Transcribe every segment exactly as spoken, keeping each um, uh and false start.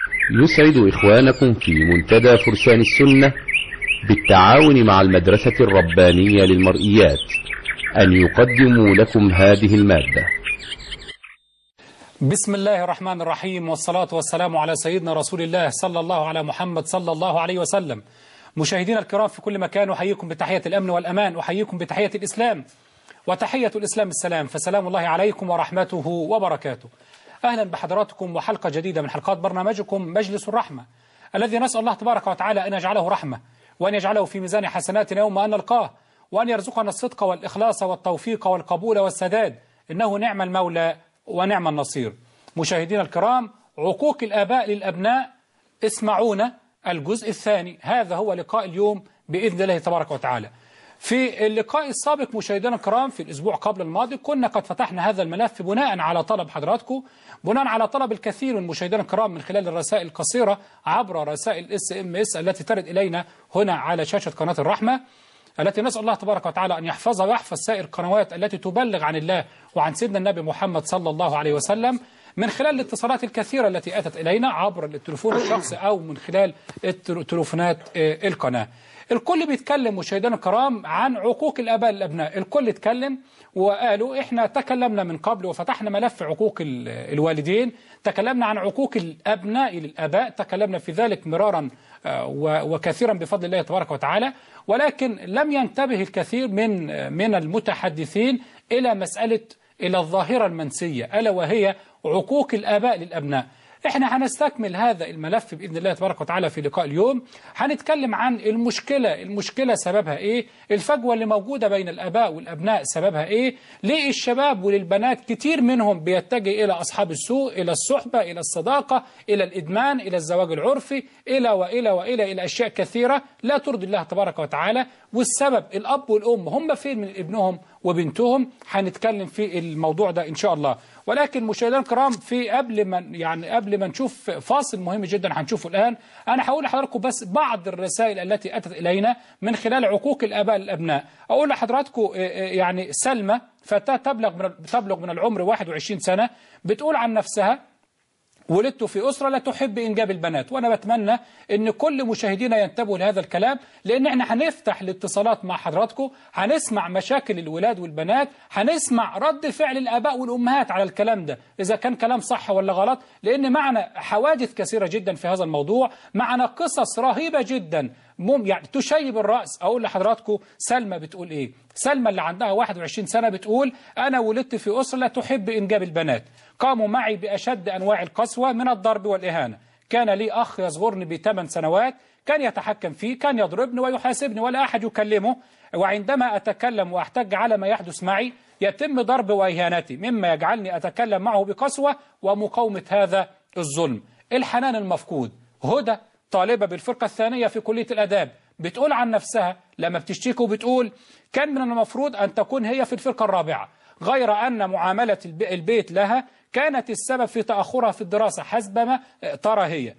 يسعد إخوانكم في منتدى فرسان السنة بالتعاون مع المدرسة الربانية للمرئيات أن يقدموا لكم هذه المادة. بسم الله الرحمن الرحيم، والصلاة والسلام على سيدنا رسول الله صلى الله على محمد صلى الله عليه وسلم. مشاهدينا الكرام في كل مكان، أحييكم بتحية الأمن والأمان، أحييكم بتحية الإسلام، وتحية الإسلام السلام، فسلام الله عليكم ورحمته وبركاته. أهلا بحضراتكم وحلقة جديدة من حلقات برنامجكم مجلس الرحمة، الذي نسأل الله تبارك وتعالى أن يجعله رحمة، وأن يجعله في ميزان حسناتنا يوم أن نلقاه، وأن يرزقنا الصدق والإخلاص والتوفيق والقبول والسداد، إنه نعم المولى ونعم النصير. مشاهدينا الكرام، عقوق الآباء للأبناء، اسمعونا الجزء الثاني. هذا هو لقاء اليوم بإذن الله تبارك وتعالى. في اللقاء السابق مشاهدينا الكرام في الأسبوع قبل الماضي كنا قد فتحنا هذا الملف بناء على طلب حضراتكم، بناء على طلب الكثير من مشاهدينا الكرام من خلال الرسائل القصيرة عبر رسائل اس ام اس التي ترد إلينا هنا على شاشة قناة الرحمة، التي نسأل الله تبارك وتعالى أن يحفظها ويحفظ سائر القنوات التي تبلغ عن الله وعن سيدنا النبي محمد صلى الله عليه وسلم، من خلال الاتصالات الكثيرة التي أتت إلينا عبر التليفون الشخصي أو من خلال تليفونات القناة. الكل بيتكلم مشاهدينا الكرام عن عقوق الآباء للأبناء، الكل اتكلم وقالوا إحنا تكلمنا من قبل وفتحنا ملف عقوق الوالدين، تكلمنا عن عقوق الأبناء للآباء، تكلمنا في ذلك مرارا وكثيرا بفضل الله تبارك وتعالى، ولكن لم ينتبه الكثير من من المتحدثين إلى مسألة إلى الظاهرة المنسية، ألا وهي عقوق الآباء للأبناء. احنا هنستكمل هذا الملف بإذن الله تبارك وتعالى في لقاء اليوم. هنتكلم عن المشكلة، المشكلة سببها ايه، الفجوة اللي موجودة بين الآباء والأبناء سببها ايه، ليه الشباب وللبنات كتير منهم بيتجه إلى أصحاب السوء، إلى الصحبة، إلى الصداقة، إلى الإدمان، إلى الزواج العرفي، إلى وإلى وإلى إلى أشياء كثيرة لا ترضي الله تبارك وتعالى. والسبب الأب والأم هم فين من ابنهم وبنتهم. هنتكلم في الموضوع ده إن شاء الله. ولكن مشاهدينا الكرام، في قبل ما يعني قبل ما نشوف فاصل مهم جدا هنشوفه الآن، أنا هقول لحضراتكم بس بعض الرسائل التي أتت إلينا من خلال عقوق الآباء للأبناء. أقول لحضراتكم يعني سلمى فتاة تبلغ من تبلغ من العمر واحد وعشرين سنة، بتقول عن نفسها: ولدت في أسرة لا تحب إنجاب البنات. وأنا بتمنى أن كل مشاهدينا ينتبهوا لهذا الكلام، لأن احنا هنفتح الاتصالات مع حضراتكم، هنسمع مشاكل الولاد والبنات، هنسمع رد فعل الآباء والأمهات على الكلام ده إذا كان كلام صح ولا غلط، لأن معنا حوادث كثيرة جدا في هذا الموضوع، معنا قصص رهيبة جدا مم يعني تشيب الرأس. أقول لحضراتكم سلمى بتقول إيه. سلمى اللي عندها واحد وعشرين سنة بتقول: أنا ولدت في أسرة لا تحب إنجاب البنات، قاموا معي بأشد أنواع القسوة من الضرب والإهانة، كان لي أخ يصغرني بثمان سنوات، كان يتحكم فيه، كان يضربني ويحاسبني ولا أحد يكلمه، وعندما أتكلم وأحتج على ما يحدث معي يتم ضرب وإهانتي، مما يجعلني أتكلم معه بقسوة ومقاومة هذا الظلم. الحنان المفقود. هدى طالبة بالفرقة الثانية في كلية الآداب بتقول عن نفسها لما بتشتكي وبتقول: كان من المفروض أن تكون هي في الفرقة الرابعة، غير أن معاملة البيت لها كانت السبب في تأخرها في الدراسة حسب ما ترى هي.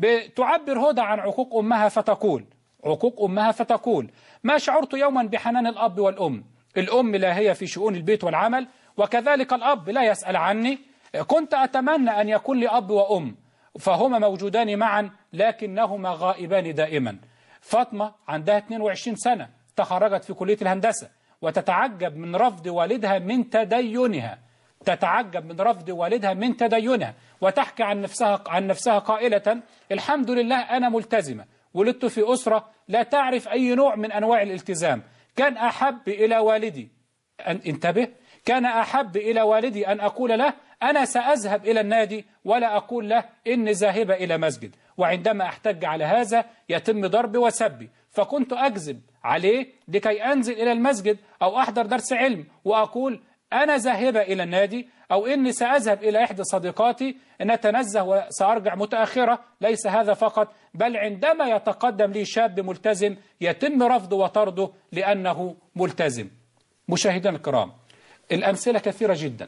بتعبر هدى عن عقوق أمها فتقول عقوق أمها فتقول: ما شعرت يوما بحنان الأب والأم، الأم لا هي في شؤون البيت والعمل، وكذلك الأب لا يسأل عني، كنت أتمنى أن يكون لي أب وأم فهما موجودان معا لكنهما غائبان دائما. فاطمة عندها اثنين وعشرين سنة، تخرجت في كلية الهندسة، وتتعجب من رفض والدها من تدينها تتعجب من رفض والدها من تدينها وتحكي عن نفسها عن نفسها قائلة: الحمد لله أنا ملتزمة، ولدت في أسرة لا تعرف أي نوع من أنواع الالتزام، كان أحب إلى والدي أن انتبه كان أحب إلى والدي أن أقول له أنا سأذهب إلى النادي ولا أقول له إني ذاهبة إلى مسجد، وعندما أحتج على هذا يتم ضربي وسبي، فكنت أكذب عليه لكي أنزل إلى المسجد أو أحضر درس علم وأقول أنا ذاهبة إلى النادي، أو إني سأذهب إلى إحدى صديقاتي نتنزه وسأرجع متأخرة. ليس هذا فقط، بل عندما يتقدم لي شاب ملتزم يتم رفضه وطرده لأنه ملتزم. مشاهدينا الكرام، الأمثلة كثيرة جدا،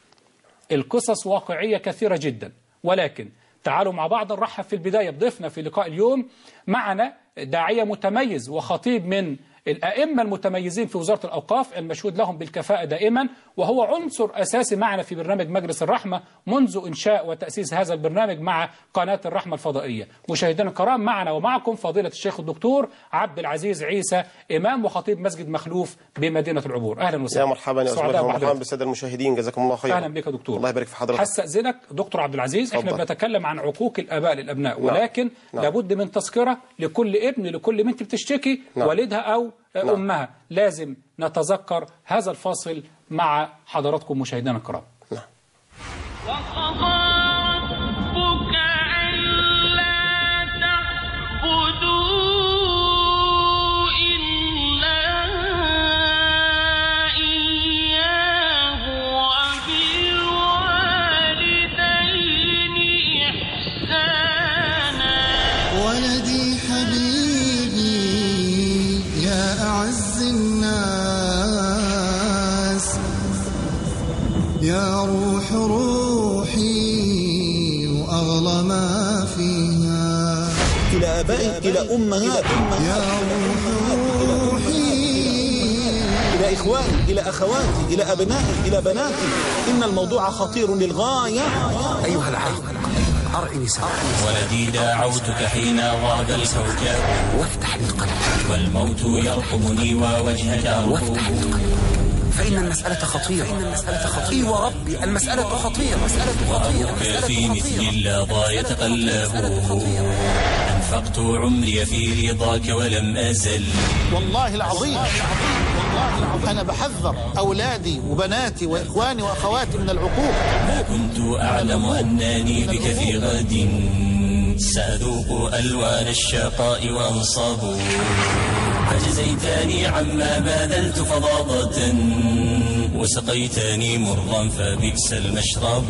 القصص واقعية كثيرة جدا، ولكن تعالوا مع بعض نرحب في البداية بضيفنا في لقاء اليوم. معنا داعية متميز وخطيب من الأئمة المتميزين في وزارة الأوقاف المشهود لهم بالكفاءة دائما، وهو عنصر أساسي معنا في برنامج مجلس الرحمة منذ إنشاء وتأسيس هذا البرنامج مع قناة الرحمة الفضائية. مشاهدينا الكرام، معنا ومعكم فضيلة الشيخ الدكتور عبد العزيز عيسى، إمام وخطيب مسجد مخلوف بمدينة العبور. أهلا وسهلا. يا مرحبا يا أستاذ، مرحبا بالسادة المشاهدين، جزاكم الله خيرا. أهلا بك يا دكتور. الله يبارك في حضرتك. هستأذنك دكتور عبد العزيز، احنا بنتكلم عن عقوق الآباء للأبناء، نعم. ولكن نعم. لابد من تذكرة لكل ابن، لكل بنت بتشتكي نعم. والدها أو نعم. أمها. لازم نتذكر هذا الفاصل مع حضراتكم مشاهدينا الكرام. نعم. ولدي حبيبي يا أعز الناس، يا روح روحي وأغلى ما فيها، إلى آبائي إلى أمهات، يا روح روحي، إلى إخواني إلى أخواتي إلى أبنائي إلى بناتي، إن الموضوع خطير للغاية. أيها العاقل أرعني سمعا، ولدي دعوتك حين غاب الكوكب، وافتح لي القلب، والموت يرقبني ووجهك وافتح لي القلب، فإن المسألة خطيرة، فإن المسألة خطيرة، إي وربي المسألة خطيرة، المسألة خطيرة، في مثل اللظى يتقلب، أنفقت عمري في رضاك ولم أزل. والله العظيم أنا بحذر أولادي وبناتي وإخواني وأخواتي من العقوق. ما كنت أعلم أنني بك في غد سأذوق ألوان الشقاء وأنصب، فجزيتني عما بذلت فظاظة، وسقيتني مرا فبئس المشرب.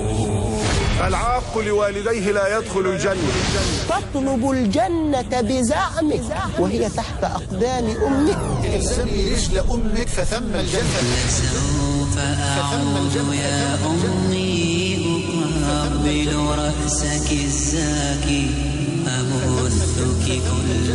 العاق لوالديه لا يدخل الجنة. تطلب الجنة بزعمك وهي تحت أقدام أمك. الزمي رجل أمك فثم الجنة. لسوف أعود يا أمي أقبل رأسك الزاكي، أبثك كل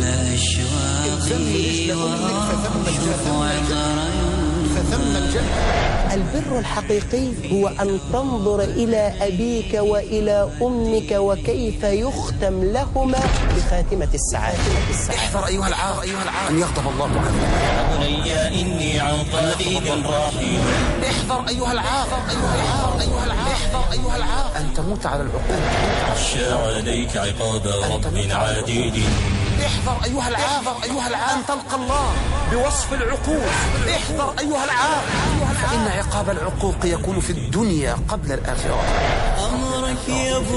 أشواقي وأرشف عطر فثم الجنة. البر الحقيقي هو أن تنظر إلى أبيك وإلى أمك وكيف يختم لهما بخاتمة السعادة. احذر أيها العاق، أيها العاق أن يغضب الله عنك. يا بني إني عن طريق راحل. احذر أيها العاق، أيها العاق، أيها العاق، احذر أيها العاق أن تموت على العقوق. أخشى عليك عقاب رب عديد. احذر أيها العاق، أيها العاق أن تلقى الله بوصف العقوق. احذر أيها العاق، فإن عقاب العقوق يكون في الدنيا قبل الآخرة. أمرك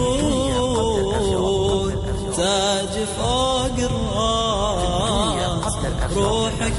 يبوظ تاج فوق الراس، روحك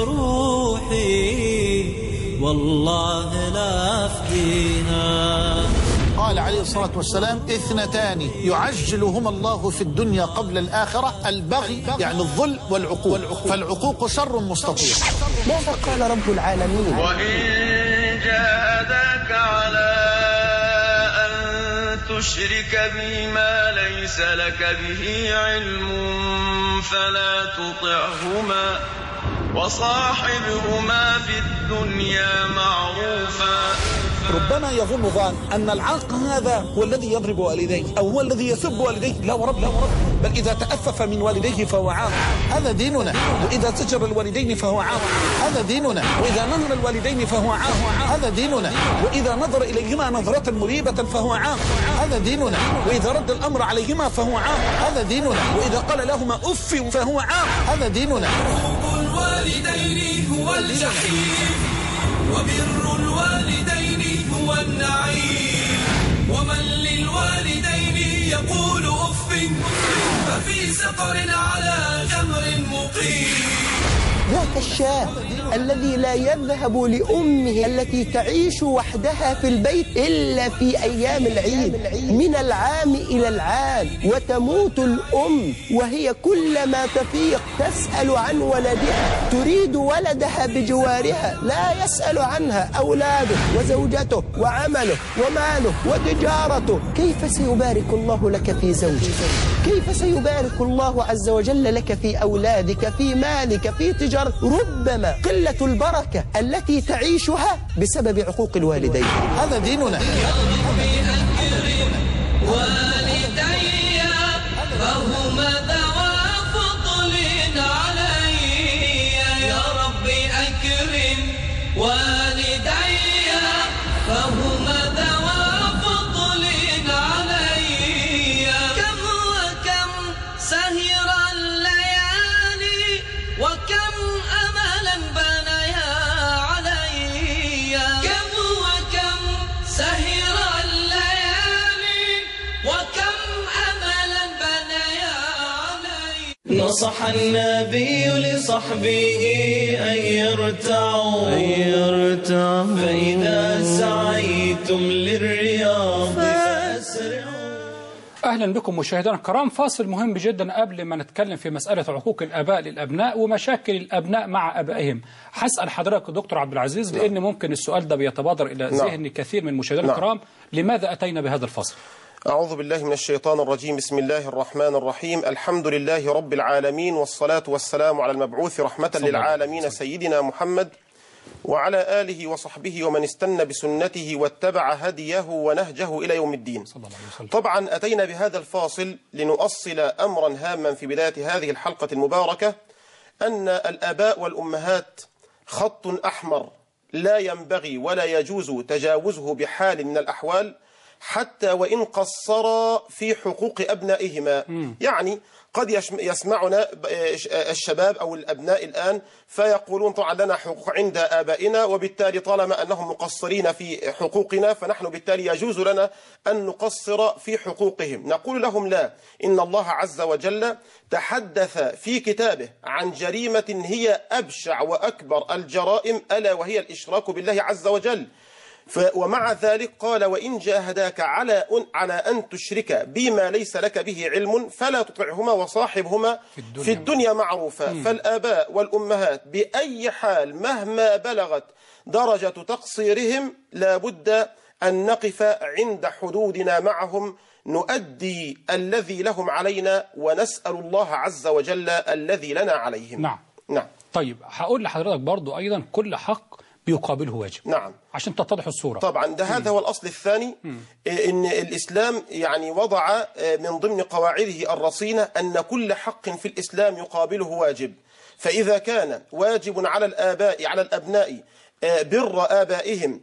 بروحي والله لا أفديها. قال عليه الصلاة والسلام: اثنتان يعجلهما الله في الدنيا قبل الآخرة، البغي يعني الظلم والعقوق، فالعقوق شر مستطير. ماذا قال رب العالمين؟ وإن جاهداك على أن تشرك بي ما ليس لك به علم فلا تطعهما وصاحبهما في الدنيا معروفا. ربما يظن ظان أن العاق هذا هو الذي يضرب والديه أو هو الذي يسب والديه. لا ورب، لا ورب، بل إذا تأفف من والديه فهو عاق، هذا ديننا. وإذا زجر الوالدين فهو عاق، هذا ديننا. وإذا نهر الوالدين فهو عاق، هذا ديننا. وإذا نظر إليهما نظرة مريبة فهو عاق، هذا ديننا. وإذا رد الأمر عليهما فهو عاق، هذا ديننا. وإذا قال لهما أف فهو عاق، هذا ديننا. حب الوالدين هو الجحيم، وبر الوالدين هو النعيم، ومن للوالدين يقول أف ففي سقر على جمر مقيم. ذاك الشاب الذي لا يذهب لأمه التي تعيش وحدها في البيت إلا في أيام العيد من العام إلى العام، وتموت الأم وهي كلما تفيق تسأل عن ولدها، تريد ولدها بجوارها، لا يسأل عنها أولاده وزوجته وعمله وماله وتجارته. كيف سيبارك الله لك في زوجك؟ كيف سيبارك الله عز وجل لك في أولادك، في مالك، في تجارتك؟ تتفجر ربما قلة البركة التي تعيشها بسبب عقوق الوالدين. هذا ديننا. والدي فهما ذوى فضل علي يا ربي أكرم والدي فهما ذوى فضل علي كم وكم سهر الليالي وكم أملا بنيا علي كم وكم سهر وكم أملا بنيا علي. نصح النبي لصحبه أن يرتعوا أن يرتعوا فإذا سعيتم للرياض فأسرعوا. أهلا بكم مشاهدينا الكرام. فاصل مهم جدا قبل ما نتكلم في مسألة عقوق الآباء للأبناء ومشاكل الأبناء مع أبائهم. هسأل حضرتك دكتور عبد العزيز لأن ممكن السؤال ده بيتبادر إلى ذهن كثير من مشاهدينا الكرام. لماذا أتينا بهذا الفصل؟ أعوذ بالله من الشيطان الرجيم. بسم الله الرحمن الرحيم. الحمد لله رب العالمين والصلاة والسلام على المبعوث رحمة للعالمين سيدنا محمد وعلى آله وصحبه ومن استنى بسنته واتبع هديه ونهجه إلى يوم الدين. طبعا أتينا بهذا الفاصل لنؤصل أمرا هاما في بداية هذه الحلقة المباركة، أن الآباء والأمهات خط أحمر لا ينبغي ولا يجوز تجاوزه بحال من الأحوال، حتى وإن قصر في حقوق أبنائهما. يعني قد يسمعنا الشباب أو الأبناء الآن فيقولون طبعا لنا حقوق عند آبائنا، وبالتالي طالما أنهم مقصرين في حقوقنا فنحن بالتالي يجوز لنا أن نقصر في حقوقهم. نقول لهم لا، إن الله عز وجل تحدث في كتابه عن جريمة هي أبشع وأكبر الجرائم، ألا وهي الإشراك بالله عز وجل. ومع ذلك قال وإن جاهداك على على أن تشرك بما ليس لك به علم فلا تطعهما وصاحبهما في الدنيا, في الدنيا معروفا. م. فالآباء والأمهات بأي حال مهما بلغت درجة تقصيرهم لابد أن نقف عند حدودنا معهم، نؤدي الذي لهم علينا ونسأل الله عز وجل الذي لنا عليهم. نعم. نعم. طيب هقول لحضرتك برضو أيضا كل حق بيقابله واجب. نعم. عشان تتضح الصورة. طبعا ده هذا هو الأصل الثاني. مم. إن الإسلام يعني وضع من ضمن قواعده الرصينة أن كل حق في الإسلام يقابله واجب. فإذا كان واجب على الآباء على الأبناء بر آبائهم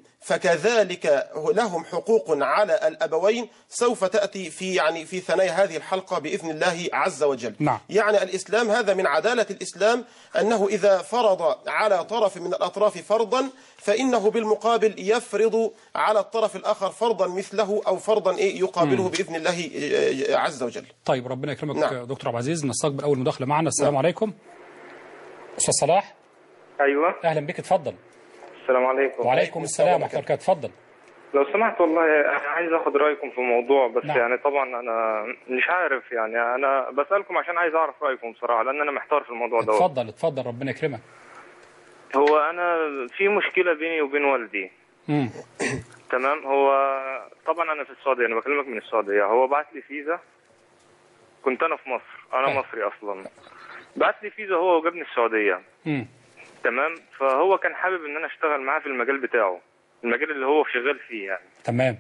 فكذلك لهم حقوق على الأبوين، سوف تأتي في يعني في ثنايا هذه الحلقة بإذن الله عز وجل. نعم. يعني الإسلام هذا من عدالة الإسلام أنه إذا فرض على طرف من الأطراف فرضا فإنه بالمقابل يفرض على الطرف الآخر فرضا مثله أو فرضا إيه يقابله مم. بإذن الله عز وجل. طيب ربنا يكرمك. نعم. دكتور عبد العزيز نستقبل أول مداخلة معنا. السلام نعم. عليكم. أستاذ صلاح. أيوة. أهلا بك، اتفضل. السلام عليكم. وعليكم السلام ورحمة الله، اتفضل. لو سمحت والله أنا عايز أخذ رأيكم في موضوع بس. نعم. يعني طبعا أنا مش عارف، يعني أنا بسألكم عشان عايز أعرف رأيكم بصراحة لأن أنا محتار في الموضوع ده. اتفضل اتفضل ربنا يكرمك. هو أنا في مشكلة بيني وبين والدي. امم تمام. هو طبعا أنا في السعودية، أنا بكلمك من السعودية. هو بعت لي فيزا، كنت أنا في مصر، أنا أه. مصري أصلا. بعت لي فيزا هو وجابني السعودية. امم تمام. فهو كان حابب ان انا اشتغل معاه في المجال بتاعه، المجال اللي هو شغال فيه يعني. تمام.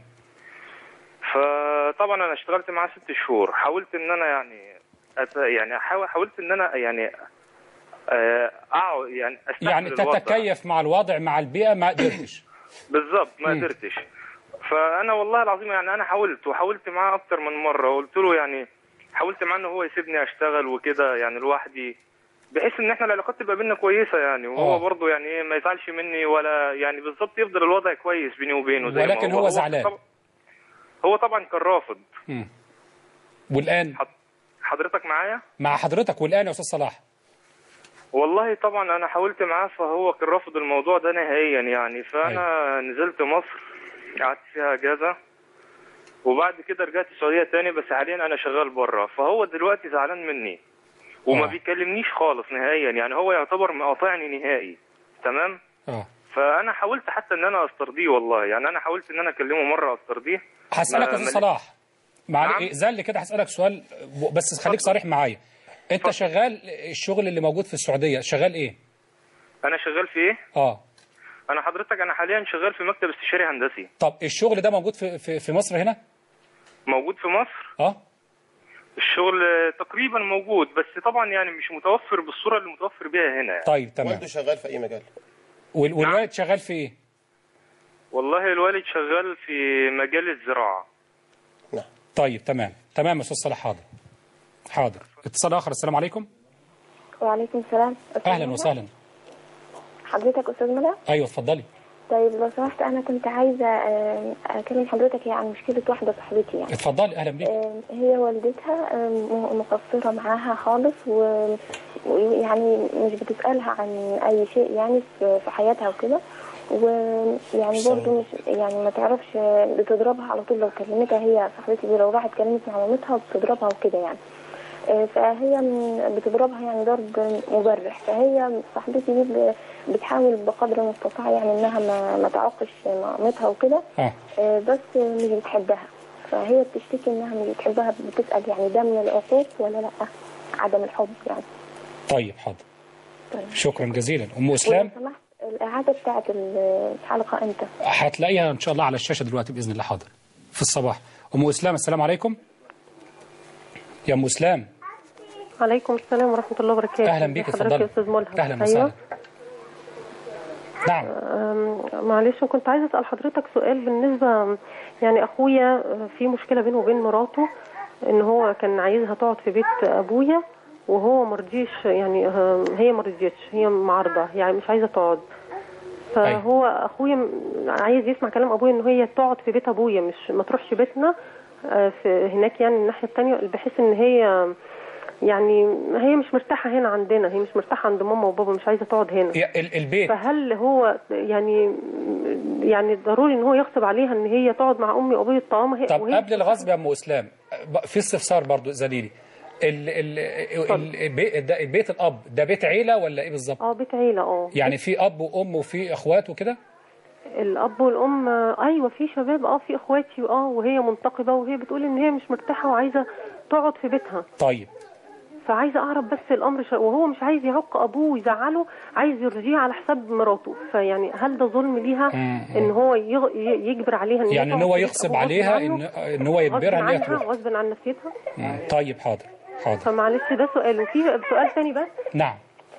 فطبعا انا اشتغلت معاه ست شهور، حاولت ان انا يعني أت... يعني حاول حاولت ان انا يعني اقعد يعني استحمل يعني تتكيف مع الوضع مع البيئه، ما قدرتش. بالظبط ما قدرتش. فانا والله العظيم يعني انا حاولت وحاولت معاه اكتر من مره، وقلت له يعني حاولت معاه ان هو يسيبني اشتغل وكده يعني لوحدي، بحيث ان احنا العلاقات تبقى بينا كويسه يعني، وهو برضه يعني ايه ما يزعلش مني ولا يعني بالظبط يفضل الوضع كويس بيني وبينه زي ولكن ما هو. هو زعلان. هو, هو طبعا كان رافض. امم والان حضرتك معايا؟ مع حضرتك. والان يا استاذ صلاح؟ والله طبعا انا حاولت معاه فهو كان رافض الموضوع ده نهائيا يعني. فانا أي. نزلت مصر قعدت فيها اجازه، وبعد كده رجعت السعوديه تاني، بس حاليا انا شغال بره. فهو دلوقتي زعلان مني وما بيكلمنيش خالص نهائيا، يعني هو يعتبر مقاطعني نهائي. تمام. اه فانا حاولت حتى ان انا استرضيه والله، يعني انا حاولت ان انا اكلمه مره استرضيه. هسالك يا استاذ صلاح معلش نعم. زل كده هسالك سؤال بس خليك صريح معايا. انت فضل. شغال الشغل اللي موجود في السعوديه شغال ايه؟ انا شغال في ايه؟ اه انا حضرتك انا حاليا شغال في مكتب استشاري هندسي. طب الشغل ده موجود في في, في مصر هنا؟ موجود في مصر؟ اه الشغل تقريبا موجود، بس طبعا يعني مش متوفر بالصوره اللي متوفر بيها هنا يعني. طيب تمام. والده شغال في اي مجال؟ وال... والوالد شغال في ايه؟ والله الوالد شغال في مجال الزراعه. نعم. طيب تمام تمام يا استاذ صالح. حاضر حاضر. اتصال اخر. السلام عليكم. وعليكم السلام. اهلا وسهلا. حضرتك استاذ ملا؟ ايوه اتفضلي. طيب لو سمحت انا كنت عايزه اكلم حضرتك هي عن مشكله واحده صاحبتي يعني. اتفضلي. اهلا بيك. هي والدتها مقصره معاها خالص، ويعني مش بتسالها عن اي شيء يعني في حياتها وكده، ويعني برضه مش يعني ما تعرفش، بتضربها على طول لو كلمتها. هي صاحبتي دي لو راحت كلمت مع مامتها بتضربها وكده يعني، فهي بتضربها يعني ضرب مبرح. فهي صاحبتي دي بتحاول بقدر المستطاع يعني انها ما, ما تعاقش مامتها وكده، بس مش بتحبها. فهي بتشتكي انها مش بتحبها، بتسال يعني ده من العقوق ولا لا، عدم الحب يعني. طيب حاضر. طيب. شكرا جزيلا. ام اسلام، لو سمحت الاعاده بتاعت الحلقه امتى؟ هتلاقيها ان شاء الله على الشاشه دلوقتي باذن الله. حاضر في الصباح. ام اسلام السلام عليكم. يا ام اسلام. عليكم السلام ورحمه الله وبركاته. اهلا بيك. اتفضلي يا استاذ ملهم. اهلا وسهلا. نعم. معلش كنت عايزه اسال حضرتك سؤال بالنسبه يعني اخويا في مشكله بينه وبين مراته، ان هو كان عايزها تقعد في بيت ابويا وهو ما رضيش، يعني هي ما رضيتش، هي معارضه يعني مش عايزه تقعد. فهو اخويا عايز يسمع كلام ابويا ان هي تقعد في بيت ابويا، مش ما تروحش بيتنا في هناك يعني الناحيه الثانيه، بحيث ان هي يعني هي مش مرتاحه هنا عندنا، هي مش مرتاحه عند ماما وبابا، مش عايزه تقعد هنا البيت. فهل هو يعني يعني ضروري ان هو يغصب عليها ان هي تقعد مع امي وابويا طالما هي؟ طب قبل الغصب يا ام اسلام في استفسار برضو زليلي، ال ال البيت ده بيت الاب ده بيت عيله ولا ايه بالظبط؟ اه بيت عيله. اه يعني في اب وام وفي اخوات وكده؟ الاب والام ايوه في شباب، اه في اخواتي، اه وهي منتقبه وهي بتقول ان هي مش مرتاحه وعايزه تقعد في بيتها. طيب فعايزه اعرف بس الامر ش... وهو مش عايز يعق ابوه ويزعله، عايز يرضيه على حساب مراته. فيعني هل ده ظلم ليها ان هو يغ... يجبر عليها ان يعني ان هو يغصب عليها ان ان هو يجبرها ان هي تروح غصب عن نفسيتها؟ طيب حاضر حاضر. فمعلش ده سؤال. وفي سؤال ثاني بس. نعم.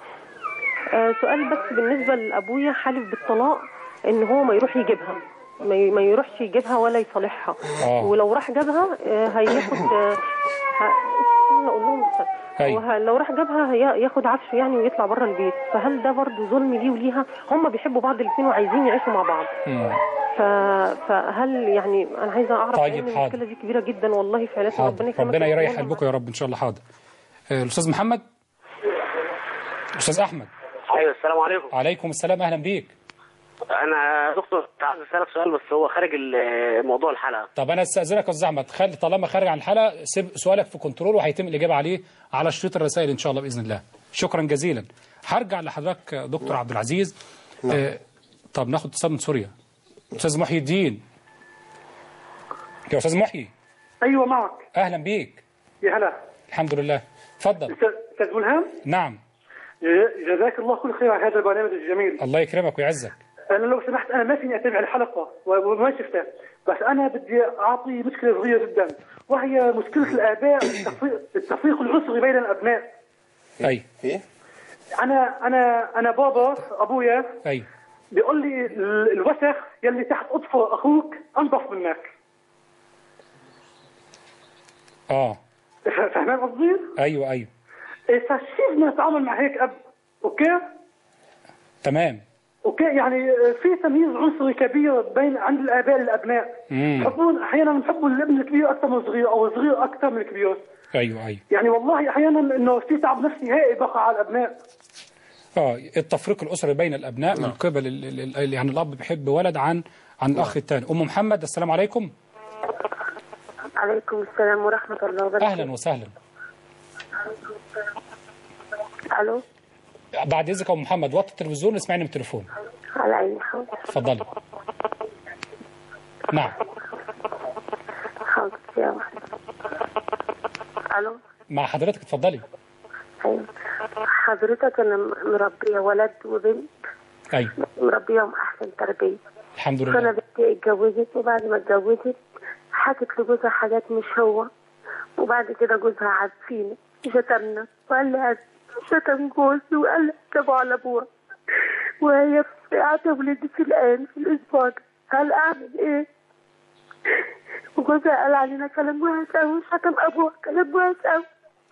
آه سؤال بس بالنسبه لابويا، حالف بالطلاق ان هو ما يروح يجيبها، ما يروحش يجيبها ولا يصالحها. آه. ولو راح جابها آه هياخد آه ه... اقول لهم أيوة. لو راح جابها ياخد عفش يعني ويطلع بره البيت. فهل ده برضه ظلم ليه وليها؟ هم بيحبوا بعض الاثنين وعايزين يعيشوا مع بعض. ف... فهل يعني انا عايزه اعرف طيب ان المشكله دي كبيره جدا والله في عائلتنا. ربنا ربنا يريح قلبكم يا رب ان شاء الله. حاضر. الاستاذ محمد. استاذ احمد. ايوه السلام عليكم. وعليكم السلام. اهلا بيك. انا دكتور عايز اسالك سؤال بس هو خارج موضوع الحلقه. طب انا استاذنك يا استاذ احمد، خلي طالما خارج عن الحلقه سيب سؤالك في كنترول وهيتم الاجابه عليه على شريط الرسائل ان شاء الله باذن الله. شكرا جزيلا. هرجع لحضرتك دكتور عبد العزيز. آه طب ناخد اتصال من سوريا. استاذ محي الدين. يا استاذ محي. ايوه معك. اهلا بيك. يا هلا. الحمد لله. اتفضل. استاذ ملهم. نعم. جزاك الله كل خير على هذا البرنامج الجميل. الله يكرمك ويعزك. انا لو سمحت انا ما فيني اتابع الحلقه وما شفتها، بس انا بدي اعطي مشكله صغيره جدا، وهي مشكله الاباء التفريق العنصري بين الابناء. اي ايه؟ انا انا انا بابا ابويا اي بيقول لي الوسخ يلي تحت اطفال اخوك انظف منك. اه فاهمان قصدي؟ ايوه ايوه. فكيف بدنا نتعامل مع هيك اب؟ اوكي؟ تمام. اوكي يعني في تمييز عنصري كبير بين عند الاباء للابناء. بحبون احيانا بنحبوا الابن الكبير اكثر من الصغير او الصغير اكثر من الكبير. ايوه ايوه. يعني والله احيانا انه في تعب نفسي هائل بقى على الابناء. اه التفريق الاسري بين الابناء من قبل يعني الاب بيحب ولد عن عن الاخ الثاني. ام محمد السلام عليكم. عليكم السلام ورحمه الله وبركاته. اهلا وسهلا. الو. بعد اذنك يا ام محمد وطي التلفزيون واسمعني من التليفون. على عيني حاضر. اتفضلي. نعم. حاضر يا الو. مع حضرتك اتفضلي. أيوة. حضرتك أنا مربية ولد وبنت. أيوة. مربيهم أحسن تربية. الحمد لله. فأنا بنتي اتجوزت، وبعد ما اتجوزت حكت لجوزها حاجات مش هو، وبعد كده جوزها عاد فينا شتمنا وقال لي شتم جوزي وقال لي اكتبوا على أبوها، وهي قاعدة ولدي في الآن في الأسبوع ده. هل أعمل إيه؟ وجوزها قال علينا كلام وحش أوي، شتم أبوها كلام وحش أوي.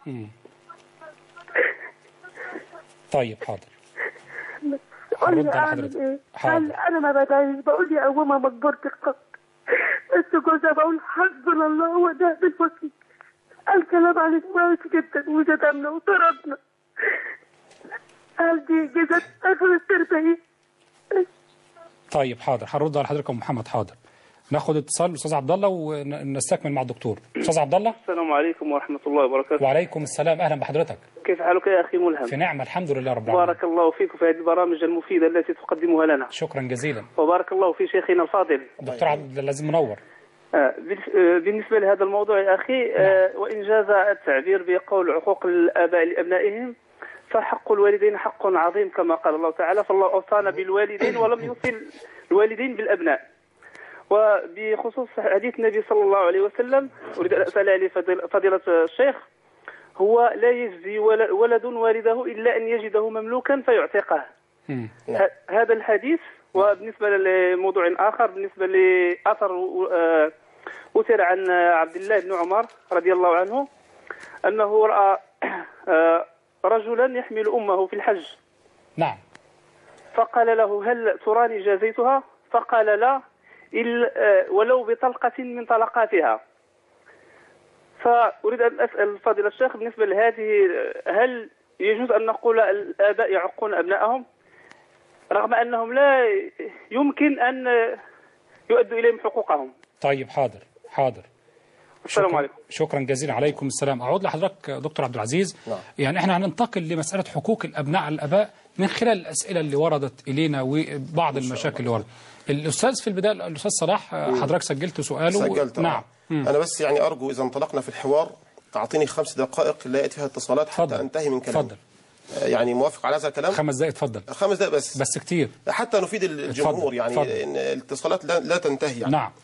طيب حاضر. قول لي أعمل إيه؟ هل أنا ما بدعيش بقول يا أبوما مجبورة القتل، بس جوزها بقول حسبنا الله ونعم الوكيل. قال كلام عليك وحش جدا وشتمنا وطردنا. هل دي جزت آخر التربية؟ طيب حاضر، هرد على حضرتك يا محمد. حاضر، ناخد اتصال الاستاذ عبد الله ونستكمل مع الدكتور. استاذ عبد الله. السلام عليكم ورحمه الله وبركاته. وعليكم السلام، اهلا بحضرتك. كيف حالك يا اخي ملهم؟ في نعمه الحمد لله رب العالمين. بارك الله فيك في هذه البرامج المفيده التي تقدمها لنا. شكرا جزيلا. وبارك الله في شيخنا الفاضل دكتور عبد العزيز منور. آه بالنسبه لهذا الموضوع يا اخي، آه وان جاز التعبير بقول عقوق الاباء لابنائهم، فحق الوالدين حق عظيم كما قال الله تعالى، فالله اوصانا بالوالدين ولم يوصي الوالدين بالابناء. وبخصوص حديث النبي صلى الله عليه وسلم أريد أن أسأل عليه فضيلة الشيخ، هو لا يجزي ولد والده إلا أن يجده مملوكا فيعتقه. هذا الحديث. وبالنسبة لموضوع آخر، بالنسبة لأثر أثر عن عبد الله بن عمر رضي الله عنه أنه رأى رجلا يحمل أمه في الحج. نعم. فقال له هل تراني جازيتها؟ فقال لا، ولو بطلقة من طلقاتها. فأريد أن أسأل فضيلة الشيخ بالنسبة لهذه، هل يجوز أن نقول الآباء يعقون أبنائهم رغم أنهم لا يمكن أن يؤدوا إليهم حقوقهم؟ طيب حاضر حاضر. السلام شكرا عليكم. شكرا جزيلا. عليكم السلام. أعود لحضرتك دكتور عبد العزيز. نعم. يعني احنا هننتقل لمسألة حقوق الأبناء على الآباء من خلال الأسئلة اللي وردت إلينا وبعض المشاكل اللي وردت. الأستاذ في البداية الأستاذ صلاح حضرتك سجلت سؤاله. سجلت. نعم. مم. أنا بس يعني أرجو إذا انطلقنا في الحوار أعطيني خمس دقائق لا يأتي فيها اتصالات حتى فضل. أنتهي من كلامي. تفضل. يعني موافق على هذا الكلام؟ خمس دقائق تفضل. خمس دقائق بس. بس كتير. حتى نفيد الجمهور. فضل. يعني فضل. إن الاتصالات لا, لا تنتهي يعني. نعم.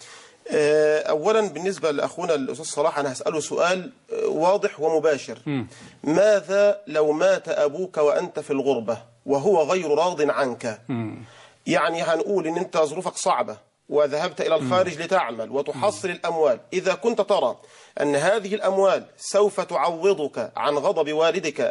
أولا بالنسبة لأخونا الأستاذ صلاح أنا هسأله سؤال واضح ومباشر. م. ماذا لو مات أبوك وأنت في الغربة وهو غير راض عنك؟ م. يعني هنقول إن أنت ظروفك صعبة وذهبت إلى الخارج م. لتعمل وتحصل م. الأموال، إذا كنت ترى أن هذه الأموال سوف تعوضك عن غضب والدك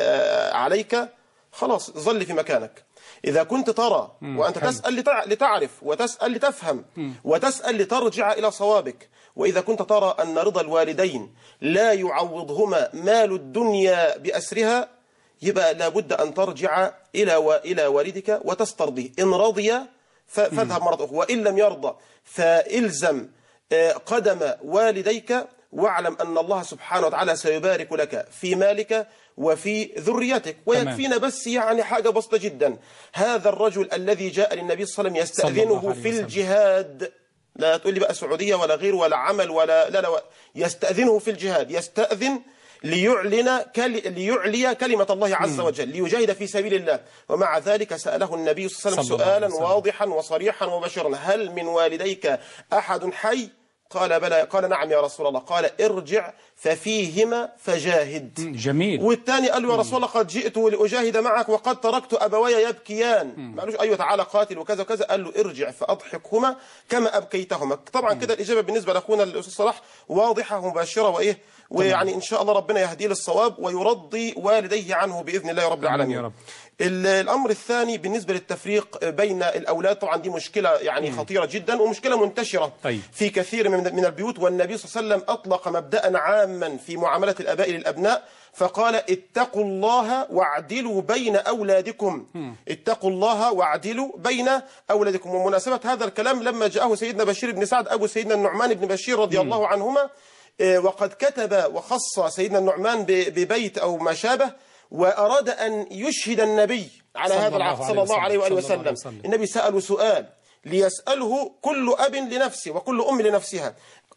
عليك، خلاص ظل في مكانك. إذا كنت ترى وأنت تسأل لتعرف وتسأل لتفهم وتسأل لترجع إلى صوابك، وإذا كنت ترى أن رضا الوالدين لا يعوضهما مال الدنيا بأسرها، يبقى لابد أن ترجع إلى إلى والدك وتسترضيه. إن رضي فاذهب مرة أخرى، وإن لم يرضى فإلزم قدم والديك، واعلم أن الله سبحانه وتعالى سيبارك لك في مالك وفي ذريتك. ويكفينا بس يعني حاجة بسيطة جدا، هذا الرجل الذي جاء للنبي صلى الله عليه وسلم يستأذنه في الجهاد، لا تقول لي بقى سعودية ولا غير ولا عمل ولا لا لا، يستأذنه في الجهاد، يستأذن ليعلن كل... ليعلي كلمة الله عز وجل، ليجاهد في سبيل الله. ومع ذلك سأله النبي صلى الله عليه وسلم سؤالا واضحا وصريحا وبشرا، هل من والديك أحد حي؟ قال بلى. قال نعم يا رسول الله. قال ارجع ففيهما فجاهد. جميل. والثاني قال له يا رسول الله قد جئت لأجاهد معك وقد تركت أبوي يبكيان. ما قالوش أيوة تعالى قاتل وكذا وكذا، قال له ارجع فأضحكهما كما أبكيتهما. طبعا كده الإجابة بالنسبة لأخونا الأستاذ صلاح واضحة ومباشرة وإيه، ويعني إن شاء الله ربنا يهديه للصواب ويرضي والديه عنه بإذن الله يا رب العالمين. يا رب. الأمر الثاني بالنسبة للتفريق بين الأولاد، طبعا دي مشكلة يعني خطيرة جدا ومشكلة منتشرة طيب. في كثير من البيوت، والنبي صلى الله عليه وسلم أطلق مبدأ عاما في معاملة الآباء للأبناء، فقال اتقوا الله واعدلوا بين أولادكم. م. اتقوا الله واعدلوا بين أولادكم. ومناسبة هذا الكلام لما جاءه سيدنا بشير بن سعد أبو سيدنا النعمان بن بشير رضي م. الله عنهما، وقد كتب وخص سيدنا النعمان ببيت أو ما شابه، وأراد أن يشهد النبي على هذا العقد صلى الله عليه وآله وسلم. النبي سأله سؤال ليسأله كل أب لنفسه وكل أم لنفسها،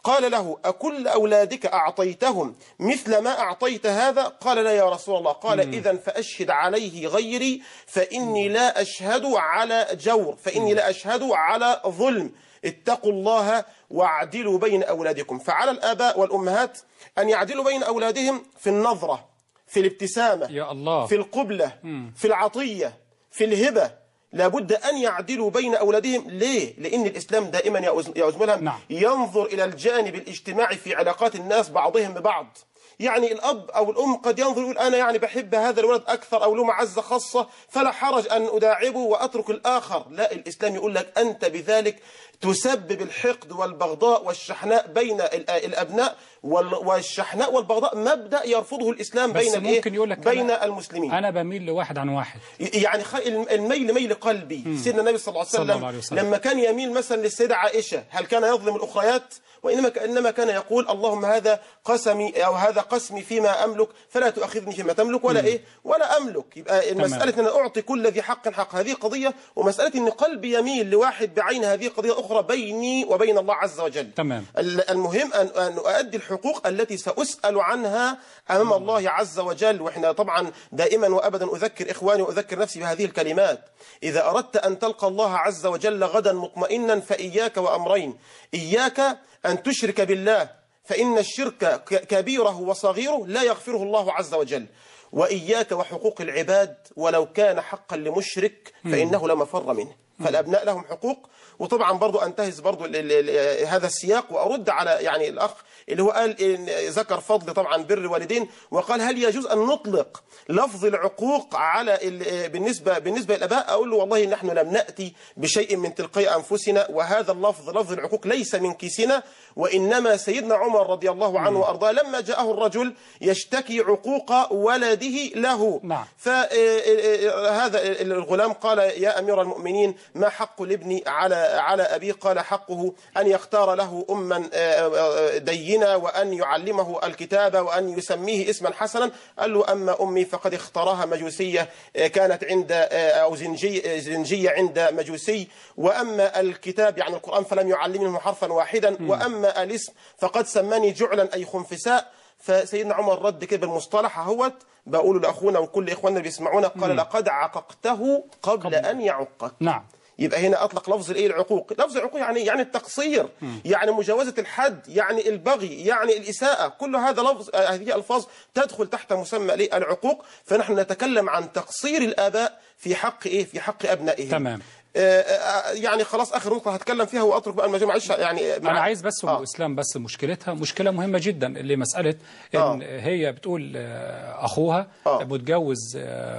قال له أكل أولادك أعطيتهم مثل ما أعطيت هذا؟ قال لا يا رسول الله. قال إذن فأشهد عليه غيري فإني لا أشهد على جور، فإني لا أشهد على ظلم. اتقوا الله واعدلوا بين أولادكم. فعلى الآباء والأمهات أن يعدلوا بين أولادهم في النظرة، في الابتسامة، يا الله، في القبلة، في العطية، في الهبة. لابد أن يعدلوا بين أولادهم. ليه؟ لأن الإسلام دائما يا أزملهم نعم. ينظر إلى الجانب الاجتماعي في علاقات الناس بعضهم ببعض. يعني الأب أو الأم قد ينظر يقول أنا يعني بحب هذا الولد أكثر أو له معزة خاصة فلا حرج أن أداعبه وأترك الآخر. لا، الإسلام يقول لك أنت بذلك تسبب الحقد والبغضاء والشحناء بين الأبناء، والشحناء والبغضاء مبدأ يرفضه الإسلام بين الإيه؟ بين المسلمين. أنا بميل لواحد عن واحد، يعني الميل ميل قلبي. م. سيدنا النبي صلى الله عليه وسلم, عليه وسلم لما كان يميل مثلا للسيدة عائشة هل كان يظلم الأخريات؟ وإنما إنما كان يقول اللهم هذا قسمي أو هذا قسمي فيما أملك فلا تؤاخذني فيما تملك ولا م. إيه ولا أملك. يبقى المسألة أن أعطي كل ذي حق حق هذه قضية، ومسألة أن قلبي يميل لواحد بعين هذه قضية أخرى بيني وبين الله عز وجل. تمام. المهم أن أن أؤدي الحقوق التي سأسأل عنها أمام الله عز وجل. وإحنا طبعا دائما وأبدا أذكر إخواني وأذكر نفسي بهذه الكلمات. إذا أردت أن تلقى الله عز وجل غدا مطمئنا فإياك وأمرين: إياك أن تشرك بالله فإن الشرك كبيره وصغيره لا يغفره الله عز وجل، وإياك وحقوق العباد ولو كان حقا لمشرك فإنه لمفر منه. فالأبناء لهم حقوق. وطبعا برضو أنتهز برضو هذا السياق وأرد على يعني الأخ اللي هو قال ذكر فضل طبعا بر الوالدين، وقال هل يجوز أن نطلق لفظ العقوق على بالنسبة بالنسبة للآباء؟ أقول له والله نحن لم نأتي بشيء من تلقاء أنفسنا، وهذا اللفظ لفظ العقوق ليس من كيسنا، وإنما سيدنا عمر رضي الله عنه وأرضاه لما جاءه الرجل يشتكي عقوق ولده له، نعم. فهذا الغلام قال يا أمير المؤمنين ما حق الابن على على أبيه؟ قال حقه أن يختار له أما دينة وأن يعلمه الكتاب وأن يسميه اسما حسنا. قال له أما أمي فقد اختارها مجوسية كانت عند أو زنجية, زنجية عند مجوسي، وأما الكتاب يعني القرآن فلم يعلمني منه حرفا واحدا، م. وأما الاسم فقد سماني جعلا أي خنفساء. فسيدنا عمر رد كده بالمصطلح اهوت بقول لأخونا وكل إخواننا اللي بيسمعونا، قال م. لقد عققته قبل, قبل أن يعقك. نعم. يبقى هنا أطلق لفظ الايه العقوق. لفظ العقوق يعني يعني التقصير، م. يعني مجاوزة الحد، يعني البغي، يعني الإساءة. كل هذا لفظ هذه ألفاظ تدخل تحت مسمى الايه العقوق. فنحن نتكلم عن تقصير الآباء في حق ايه في حق أبنائهم. تمام. يعني خلاص اخر نقطه هتكلم فيها واترك بقى المجال. معلش يعني انا عايز بس آه. الاسلام بس مشكلتها مشكله مهمه جدا، اللي مساله ان آه. هي بتقول اخوها آه. متجوز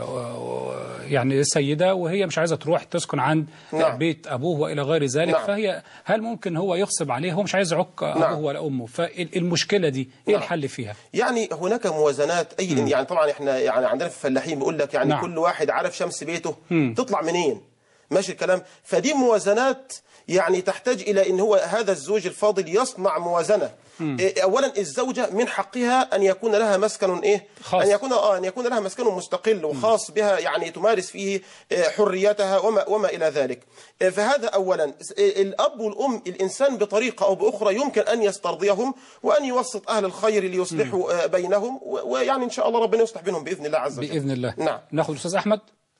يعني سيده وهي مش عايزه تروح تسكن عند نعم. بيت ابوه والى غير ذلك، نعم. فهي هل ممكن هو يغصب عليه؟ هو مش عايز يعق نعم. ابوه ولا امه. فالمشكله دي ايه نعم. الحل فيها؟ يعني هناك موازنات اي م. يعني طبعا احنا يعني عندنا في الفلاحين بيقول لك يعني نعم. كل واحد عارف شمس بيته م. تطلع منين، ماشي الكلام. فدي موازنات يعني تحتاج إلى أن هو هذا الزوج الفاضل يصنع موازنة. م. أولا الزوجة من حقها أن يكون لها مسكن إيه؟ خاص. أن يكون آه أن يكون لها مسكن مستقل وخاص م. بها، يعني تمارس فيه حريتها وما وما إلى ذلك. فهذا أولا. الأب والأم الإنسان بطريقة أو بأخرى يمكن أن يسترضيهم وأن يوسط أهل الخير ليصلحوا م. بينهم، ويعني إن شاء الله ربنا يصلح بينهم بإذن الله عز وجل. بإذن الله. نعم. ناخذ أستاذ أحمد.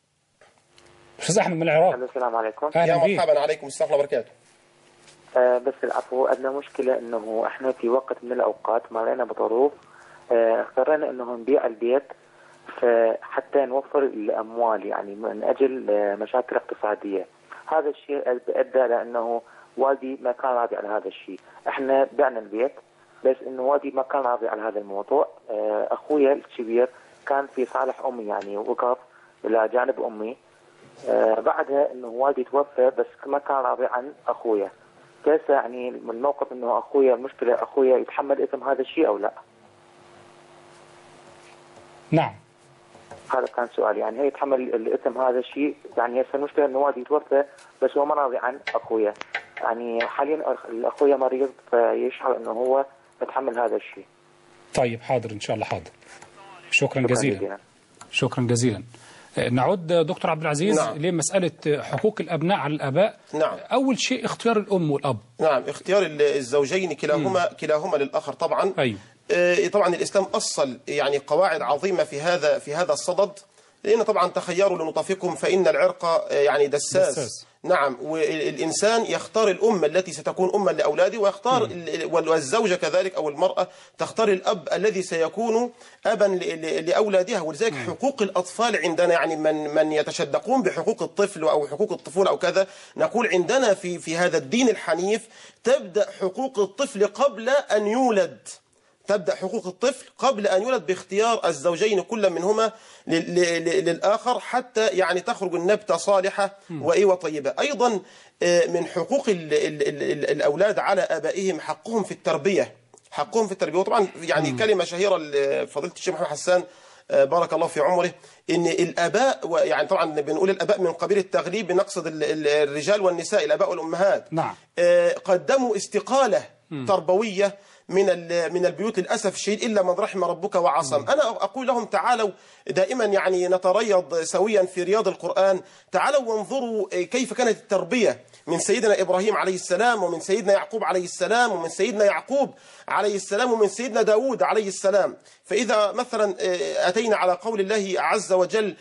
أستاذ أحمد من العراق. السلام عليكم. يا مرحبا. عليكم السلام ورحمة الله وبركاته. آه بس العفو، عندنا مشكلة إنه إحنا في وقت من الأوقات مرينا بظروف آه اخترنا إنه نبيع البيت حتى نوفر الأموال، يعني من أجل آه مشاكل اقتصادية. هذا الشيء أدى لأنه والدي ما كان راضي على هذا الشيء. إحنا بعنا البيت بس إنه والدي ما كان راضي على هذا الموضوع. آه أخويا الكبير كان في صالح أمي، يعني وقف إلى جانب أمي. آه بعدها انه والدي توفى بس ما كان راضي عن اخويا. كيف يعني من الموقف انه اخويا المشكله اخويا يتحمل اثم هذا الشيء او لا؟ نعم. هذا كان سؤال، يعني هي يتحمل الاثم هذا الشيء، يعني هسه المشكله انه والدي توفى بس هو ما راضي عن اخويا، يعني حاليا اخويا مريض فيشعر انه هو يتحمل هذا الشيء. طيب حاضر ان شاء الله. حاضر. شكرا جزيلا. جزيلا. شكرا جزيلا. نعود دكتور عبد العزيز نعم. لمسألة حقوق الأبناء على الآباء. نعم. أول شيء اختيار الأم والأب. نعم، اختيار الزوجين كلاهما م. كلاهما للآخر طبعا. أيوه. آه طبعا الإسلام أصل يعني قواعد عظيمة في هذا في هذا الصدد، لأن طبعا تخيروا لنطفكم فإن العرق يعني دساس, دساس. نعم، والإنسان يختار الأم التي ستكون أما لأولاده، ويختار والزوجة كذلك أو المرأة تختار الأب الذي سيكون أبا لأولادها. ولذلك حقوق الأطفال عندنا يعني من من يتشدقون بحقوق الطفل أو حقوق الطفولة أو كذا، نقول عندنا في في هذا الدين الحنيف تبدأ حقوق الطفل قبل أن يولد. تبدأ حقوق الطفل قبل أن يولد باختيار الزوجين كل منهما للآخر حتى يعني تخرج النبتة صالحة وإيه وطيبة. أيضا من حقوق ال ال ال الأولاد على آبائهم حقهم في التربية. حقهم في التربية. وطبعا يعني م. كلمة شهيرة لفضيلة الشيخ محمد حسان بارك الله في عمره، إن الآباء يعني طبعا بنقول الآباء من قبيل التغليب، بنقصد الرجال والنساء الآباء والأمهات. نعم. قدموا استقالة م. تربوية من من البيوت للأسف الشديد إلا من رحم ربك وعصم. أنا أقول لهم تعالوا دائما يعني نتريض سويا في رياض القرآن، تعالوا وانظروا كيف كانت التربية من سيدنا إبراهيم عليه السلام، ومن سيدنا يعقوب عليه السلام، ومن سيدنا يعقوب عليه السلام، ومن سيدنا داود عليه السلام. فإذا مثلا أتينا على قول الله عز وجل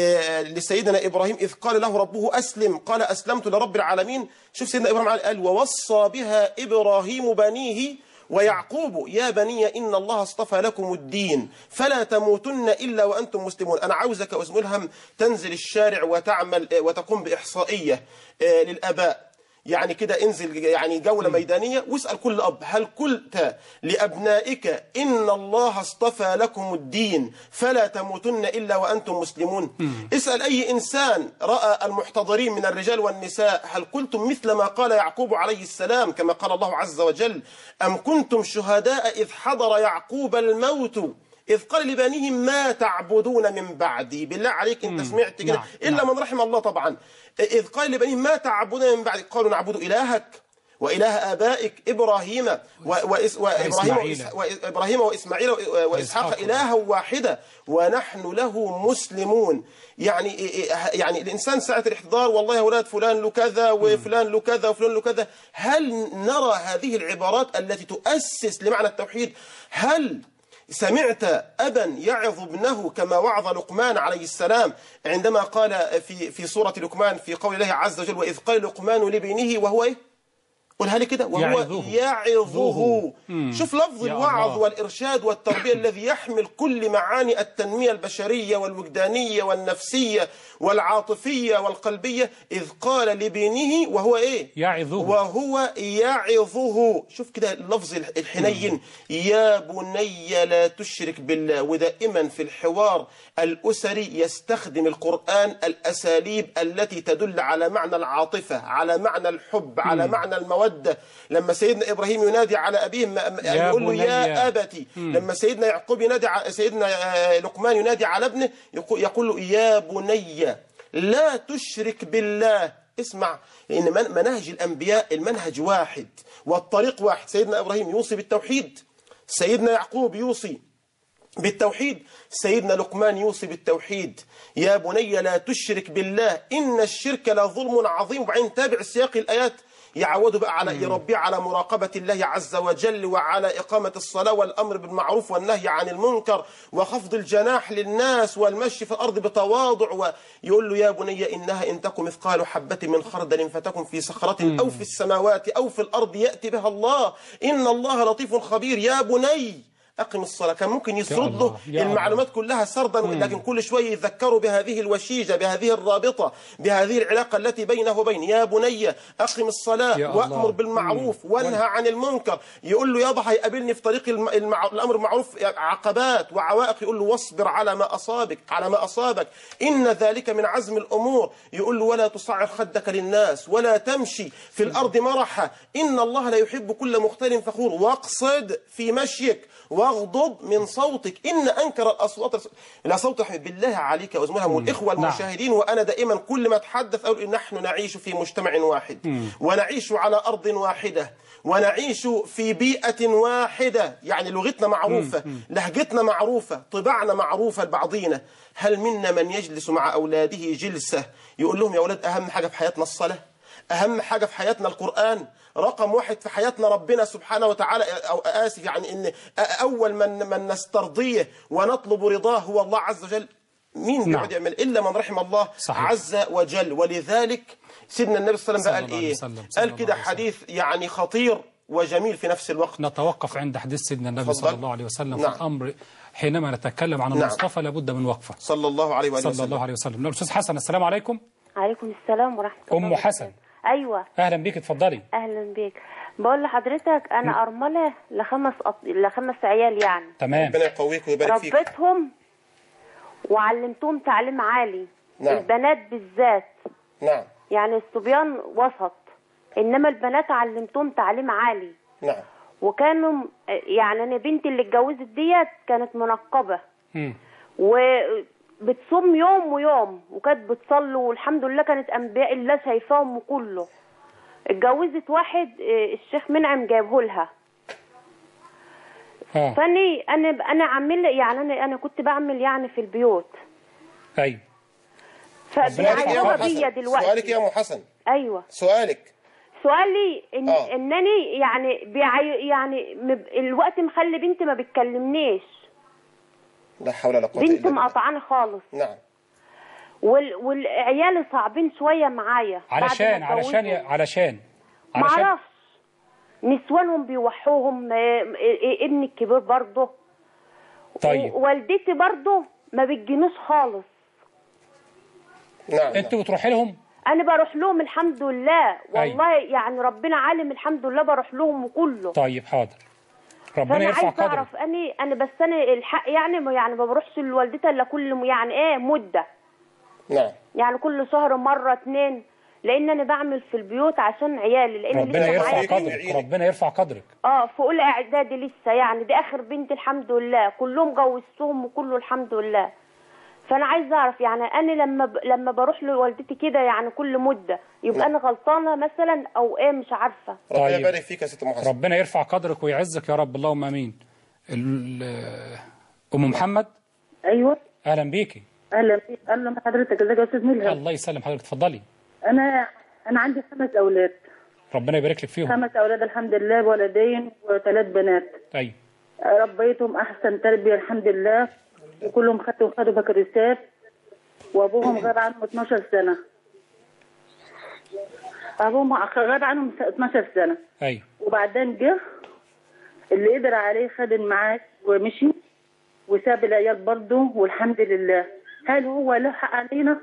لسيدنا إبراهيم إذ قال له ربه أسلم قال أسلمت لرب العالمين، شوف سيدنا إبراهيم قال ووصى بها إبراهيم بنيه ويعقوب يا بني إن الله اصطفى لكم الدين فلا تموتن إلا وأنتم مسلمون. أنا عاوزك يا أستاذ ملهم تنزل الشارع وتعمل وتقوم بإحصائية للآباء، يعني كده انزل يعني جولة ميدانية واسأل كل أب هل قلت لأبنائك إن الله اصطفى لكم الدين فلا تموتن إلا وأنتم مسلمون؟ اسأل أي إنسان رأى المحتضرين من الرجال والنساء هل قلتم مثل ما قال يعقوب عليه السلام كما قال الله عز وجل أم كنتم شهداء إذ حضر يعقوب الموت إذ قال لبنيهم ما تعبدون من بعدي؟ بالله عليك أنت سمعت كده؟ نعم. إلا نعم. من رحم الله طبعا. إذ قال لبنيهم ما تعبدون من بعدي قالوا نعبد إلهك وإله آبائك إبراهيم وإبراهيم وإبراهيم وإسماعيل وإسحاق إلها واحدة ونحن له مسلمون. يعني يعني الإنسان ساعة الاحتضار والله يا أولاد فلان له كذا وفلان له كذا وفلان له كذا، هل نرى هذه العبارات التي تؤسس لمعنى التوحيد؟ هل سمعت أبا يعظ ابنه كما وعظ لقمان عليه السلام عندما قال في في سورة لقمان في قول الله عز وجل وإذ قال لقمان لابنه وهو إيه؟ قولها لي كده وهو يعظه, يعظه. شوف لفظ الوعظ الله. والإرشاد والتربية الذي يحمل كل معاني التنمية البشرية والوجدانية والنفسية والعاطفية والقلبية. إذ قال لابنه وهو إيه؟ يعظه وهو يعظه. شوف كده اللفظ الحنين يا بني لا تشرك بالله. ودائما في الحوار الأسري يستخدم القرآن الأساليب التي تدل على معنى العاطفة على معنى الحب على معنى المودة. لما سيدنا إبراهيم ينادي على أبيه يقول له يا أبتي، لما سيدنا يعقوب ينادي على سيدنا لقمان ينادي على ابنه يقول له يا بني لا تشرك بالله. اسمع، لأن منهج الأنبياء المنهج واحد والطريق واحد. سيدنا إبراهيم يوصي بالتوحيد، سيدنا يعقوب يوصي بالتوحيد، سيدنا لقمان يوصي بالتوحيد. يا بني لا تشرك بالله إن الشرك لظلم عظيم. وبعدين تابع سياق الآيات يعودوا بقى على يربيه على مراقبة الله عز وجل وعلى إقامة الصلاة والأمر بالمعروف والنهي عن المنكر وخفض الجناح للناس والمشي في الأرض بتواضع. ويقول له يا بني إنها إن تكن مثقال حبة من خردل فتكن في صخرة أو في السماوات أو في الأرض يأتي بها الله إن الله لطيف خبير. يا بني أقم الصلاة. كان ممكن يسرد له المعلومات كلها سردا، لكن كل شوية يذكروا بهذه الوشيجة بهذه الرابطة بهذه العلاقة التي بينه وبين يا بني أقم الصلاة وأمر بالمعروف وانهى عن المنكر. يقول له يابا هيقابلني في طريق المع... الأمر بالمعروف عقبات وعوائق، يقول له واصبر على ما أصابك على ما أصابك إن ذلك من عزم الأمور. يقول له ولا تصعر خدك للناس ولا تمشي في الأرض مرحا إن الله لا يحب كل مختال فخور. واقصد في مشيك واغضض من صوتك إن أنكر الأصوات لا صوت أحمد. بالله عليك يا أزمها والإخوة المشاهدين، وأنا دائما كل ما أتحدث أقول إن نحن نعيش في مجتمع واحد م. ونعيش على أرض واحدة ونعيش في بيئة واحدة، يعني لغتنا معروفة، م. لهجتنا معروفة، طباعنا معروفة لبعضينا. هل منا من يجلس مع أولاده جلسة يقول لهم يا أولاد أهم حاجة في حياتنا الصلاة، أهم حاجة في حياتنا القرآن، رقم واحد في حياتنا ربنا سبحانه وتعالى، أو آسف يعني إن أول من من نسترضيه ونطلب رضاه هو الله عز وجل. مين نعم. بيقعد يعمل إلا من رحم الله صحيح. عز وجل. ولذلك سيدنا النبي صلى الله عليه وسلم قال إيه؟ قال كده حديث يعني خطير وجميل في نفس الوقت. نتوقف عند حديث سيدنا النبي صلى الله عليه وسلم نعم. في الأمر حينما نتكلم عن المصطفى نعم. لابد من وقفة صلى الله عليه وسلم. صلى الله عليه وسلم. الأستاذ حسن، السلام عليكم. عليكم السلام ورحمة الله. أم حسن. أيوة أهلا بيك، اتفضلي. أهلا بيك. بقول لحضرتك أنا أرملة لخمس أط... لخمس عيال يعني. تمام. ربنا يقويك ويبارك فيك. ربيتهم وعلمتهم تعليم عالي. نعم. البنات بالذات. نعم. يعني الصبيان وسط، إنما البنات علمتهم تعليم عالي. نعم. وكانوا يعني أنا بنتي اللي اتجوزت ديت كانت منقبة. م. و بتصوم يوم ويوم وكانت بتصلي والحمد لله، كانت انبياء الله شايفاهم وكله. اتجوزت واحد الشيخ منعم جايبه لها. اه فاني انا انا عامل يعني انا انا كنت بعمل يعني في البيوت. ايوه. فبيعجبها بيا دلوقتي. سؤالك يا ام حسن. ايوه سؤالك. سؤالي إن آه. انني يعني بيعي يعني الوقت مخلي بنتي ما بتكلمنيش. لا حول ولا قوة الا بالله. بنت مقاطعاني خالص. نعم. وال... والعيال صعبين شويه معايا. علشان علشان علشان ما اعرفش نسوانهم بيوحوهم. ابني الكبير برضه. طيب. والدتي برضه ما بتجينوش خالص. نعم. انتوا بتروحي لهم؟ انا بروح لهم الحمد لله والله. أيوة. يعني ربنا عالم الحمد لله بروح لهم وكله. طيب حاضر، ربنا يرفع قدرك. انا عايز اعرف اني انا بس انا الحق يعني يعني ما بروحش لوالدتها الا كل يعني ايه مده. نعم. يعني كل شهر مره اتنين، لان انا بعمل في البيوت عشان عيالي. لان ربنا يرفع قدرك، ربنا يرفع قدرك. اه في اولى اعدادي لسه، يعني دي اخر بنتي الحمد لله، كلهم جوزتهم وكله الحمد لله. فانا عايز اعرف يعني انا لما ب... لما بروح لوالدتي كده يعني كل مده يبقى نعم. انا غلطانه مثلا او ايه مش عارفه. ربنا طيب. يبارك فيك يا ست محسن. ربنا يرفع قدرك ويعزك يا رب، اللهم امين. ام محمد. ايوه. اهلا بيكي. اهلا بيك. اهلا بحضرتك. ازيك يا استاذ ملهم؟ الله يسلم حضرتك، اتفضلي. انا انا عندي خمس اولاد. ربنا يبارك لك فيهم. خمس اولاد الحمد لله، ولدين وثلاث بنات. ايوه. ربيتهم احسن تربيه الحمد لله، وكلهم خدوا خدوا بكالوريوسات، وابوهم غاب عنهم اتناشر سنه. ابوهم غاب عنهم اتناشر سنه. ايوه. وبعدين جه اللي قدر عليه خد المعاش ومشي وساب العيال برضه والحمد لله. هل هو له حق علينا؟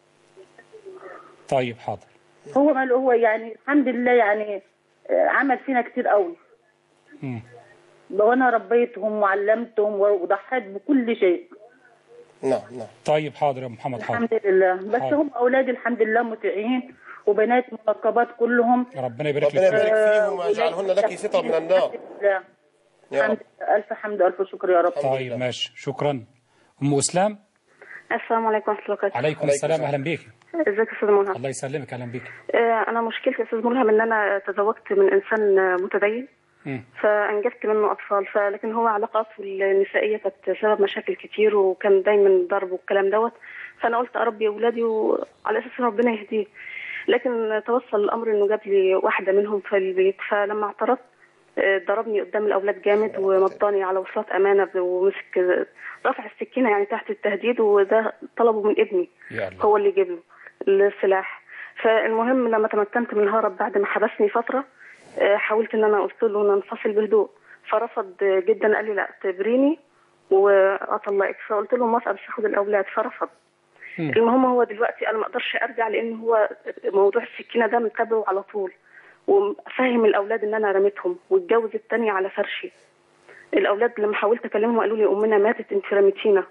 طيب حاضر. هو ما هو يعني الحمد لله يعني عمل فينا كتير قوي. امم وانا ربيتهم وعلمتهم وضحيت بكل شيء. نعم نعم. طيب حاضر يا محمد. حاضر الحمد لله. بس حاضر. هم اولادي الحمد لله مطيعين، وبنات منقبات كلهم. ربنا يبارك لك. ربنا يبارك فيهم ويجعلهن لك ستر من النار. يا رب. الف حمد والف شكر يا رب. طيب ماشي، شكرا. ام اسلام. السلام عليكم ورحمه الله وبركاته. عليكم السلام، اهلا بيك. ازيك يا استاذ ملهم؟ الله يسلمك، اهلا بيك. انا مشكلتي يا استاذ ملهم ان انا تزوجت من انسان متدين، فانجبت منه اطفال، فلكن هو علاقاته النسائيه كانت سبب مشاكل كتير، وكان دايما ضرب والكلام دوت. فانا قلت اربي اولادي وعلى اساس ان ربنا يهديه، لكن توصل الامر انه جاب لي واحده منهم في البيت، فلما اعترضت ضربني قدام الاولاد جامد ومضاني على وصلات امانه، ومسك رفع السكينه يعني تحت التهديد، وده طلبه من ابني هو اللي جاب له السلاح. فالمهم لما تمكنت من الهرب بعد ما حبسني فتره، حاولت ان انا قلت له ننفصل بهدوء، فرفض جدا، قال لي لا تبريني واطلقك. فقلت له موافقه بس اخد الاولاد، فرفض. م. المهم هو دلوقتي انا ما اقدرش ارجع، لان هو موضوع السكينه ده متابعه على طول، وفاهم الاولاد ان انا رميتهم، واتجوز الثانيه على فرشي. الاولاد لما حاولت اكلمهم قالوا لي امنا ماتت انت رميتينا.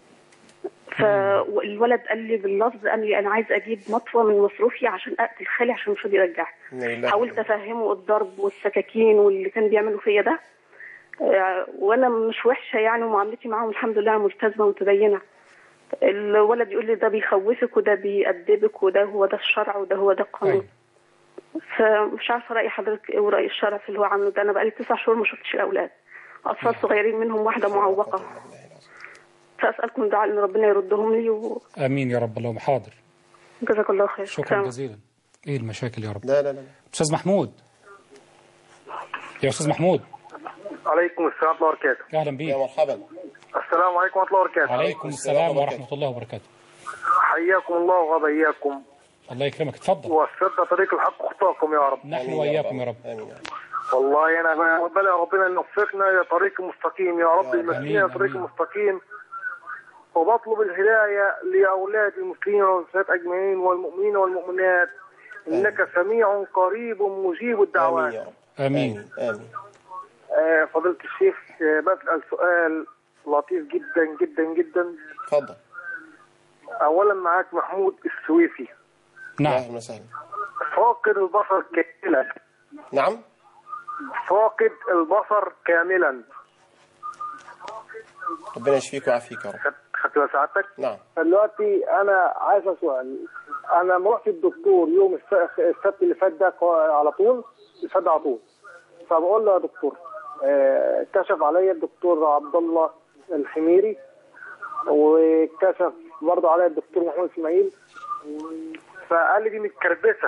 فالولد قال لي باللفظ، قال لي انا عايز اجيب مطوه من مصروفي عشان اقتل خالي عشان مش راضي يرجع. حاولت افهمه الضرب والسكاكين واللي كان بيعملوا فيا ده، آه، وانا مش وحشه يعني، ومعاملتي معاهم الحمد لله ملتزمه ومتدينه. الولد يقول لي ده بيخوفك وده بيأدبك وده هو ده الشرع وده هو ده القانون. فمش عارفه راي حضرتك ايه وراي الشرع في اللي هو عامله ده. انا بقالي تسع شهور ما شفتش الاولاد، اطفال صغيرين منهم واحده معوقه. فاسالكم دعاء ان ربنا يردهم لي و... امين يا رب. اللهم حاضر. جزاك الله خير. شكرا جزيلا. ايه المشاكل يا رب؟ لا لا لا. استاذ محمود. يا استاذ محمود. عليكم السلام ورحمه الله وبركاته. اهلا بيك. يا مرحبا. السلام عليكم ورحمه الله وبركاته. وعليكم السلام ورحمه الله وبركاته. حياكم الله وبياكم. الله يكرمك، اتفضل. وفقنا طريق الحق خطاكم يا رب. نحن واياكم يا رب. امين. والله انا بلغ ربنا ان يوفقنا الى طريق مستقيم يا رب، يمشينا طريق مستقيم. وبطلب الهدايه لاولاد المسلمين والمسلمات اجمعين والمؤمنين والمؤمنات، انك سميع قريب مجيب الدعوات. امين يا رب. امين. امين. آه فضيلة الشيخ، آه بسأل سؤال لطيف جدا جدا جدا. اتفضل. اولا معاك محمود السويفي. نعم. اهلا وسهلا. فاقد البصر كاملا. نعم. فاقد البصر كاملا. ربنا يشفيك ويعافيك يا رب. خدت بال سعادتك؟ نعم. دلوقتي انا عايز سؤال. انا ما رحت الدكتور يوم السبت اللي فات ده على طول، اللي فات على طول. فبقول له يا دكتور، آه كشف عليا الدكتور عبد الله الحميري، وكشف برضه عليا الدكتور محمود اسماعيل، فقال لي دي متكربسه.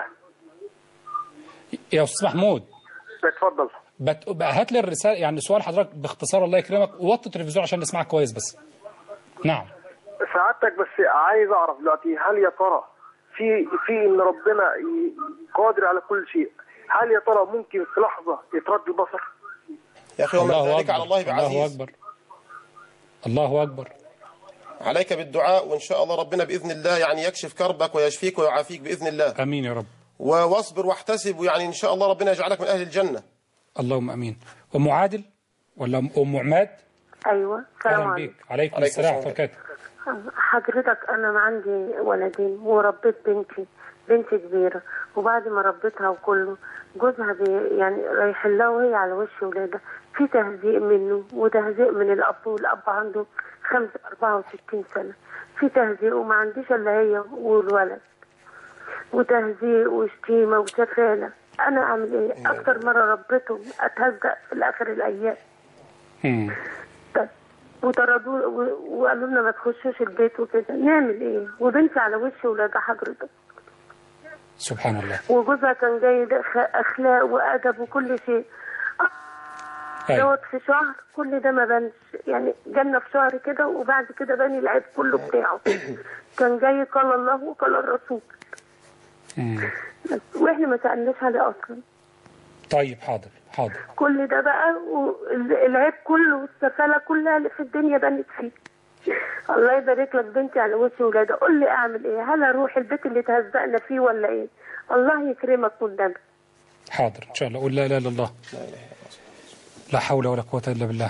يا استاذ محمود اتفضل. بت... هات لي الرساله، يعني سؤال حضرتك باختصار الله يكرمك، ووطي التلفزيون عشان نسمعك كويس بس. نعم. سعادتك بس عايز اعرف دلوقتي، هل يا ترى في في ان ربنا قادر على كل شيء، هل يا ترى ممكن في لحظه يترد البصر؟ يا اخي وما ذلك على الله بعزيز. الله اكبر. الله اكبر. عليك بالدعاء، وان شاء الله ربنا باذن الله يعني يكشف كربك ويشفيك ويعافيك باذن الله. امين يا رب. واصبر واحتسب، ويعني ان شاء الله ربنا يجعلك من اهل الجنه. اللهم امين. ام عادل ولا ام عماد؟ ايوه. السلام اهلا بيك. عليكم السلام ورحمه الله. حضرتك انا عندي ولدين وربيت بنتي بنتي كبيره، وبعد ما ربيتها وكله جوزها بي يعني رايح لها وهي على وش ولادها، في تهزيء منه وتهزيء من الاب، والاب عنده خمسة أربعة وستين سنه، في تهزيء وما عنديش الا هي والولد، وتهزيء وشتيمه وسفاله. انا اعمل ايه؟ اكتر مره ربيتهم اتهزأ في الاخر الايام. امم وطردوا وقالوا لنا ما تخشوش البيت وكده، نعمل ايه؟ وبنتي على وش ولادها حضرتك. سبحان الله. وجوزها كان جاي اخلاق وادب وكل شيء. دوت في شهر كل ده ما بانش، يعني جالنا في شهر كده وبعد كده باني العيب كله بتاعه. كان جاي قال الله وقال الرسول. امم واحنا ما سالناش عليه اصلا. طيب حاضر حاضر. كل ده بقى والعيب كله والسفاله كلها اللي في الدنيا بنت فيه. الله يبارك لك بنتي على وش ولادها. قول لي اعمل ايه؟ هل اروح البيت اللي تهزقنا فيه ولا ايه؟ الله يكرمك قدامك. حاضر ان شاء الله. قول لا اله الا الله. لا حول ولا قوه الا بالله.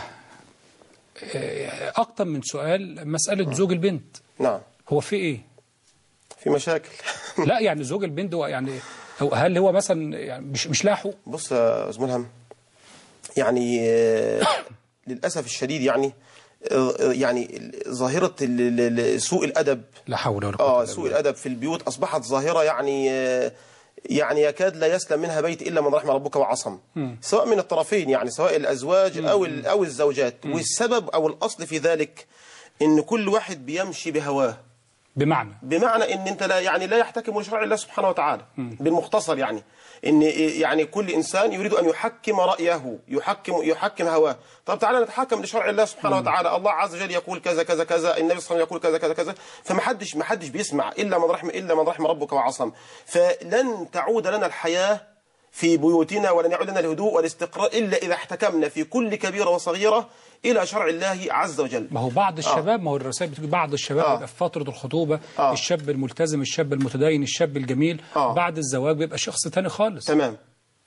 اكتر من سؤال مساله زوج البنت. نعم. هو في ايه؟ في مشاكل. لا يعني زوج البنت هو يعني هل هو مثلا يعني مش مش لاحق؟ بص يا استاذ ملهم، يعني للاسف الشديد يعني يعني ظاهره سوء الادب، لا حول ولا قوه اه سوء الادب في البيوت اصبحت ظاهره يعني يعني يكاد لا يسلم منها بيت الا من رحم ربك وعصم، مم. سواء من الطرفين يعني سواء الازواج مم. او او الزوجات. مم. والسبب او الاصل في ذلك ان كل واحد بيمشي بهواه. بمعنى بمعنى ان انت لا يعني لا يحتكم لشرع الله سبحانه وتعالى. م. بالمختصر يعني ان يعني كل انسان يريد ان يحكم رايه، يحكم يحكم هواه. طب تعالى نتحكم لشرع الله سبحانه م. وتعالى. الله عز وجل يقول كذا كذا كذا، النبي صلى الله عليه وسلم يقول كذا كذا كذا، فما حدش ما حدش بيسمع الا من رحم الا من رحم ربك وعصم. فلن تعود لنا الحياه في بيوتنا ولن يعود لنا الهدوء والاستقرار الا اذا احتكمنا في كل كبيره وصغيره الى شرع الله عز وجل. ما هو بعض الشباب، آه. ما هو الرسائل بتقول بعض الشباب آه. بيبقى في فتره الخطوبه آه. الشاب الملتزم، الشاب المتدين، الشاب الجميل، آه. بعد الزواج بيبقى شخص ثاني خالص. تمام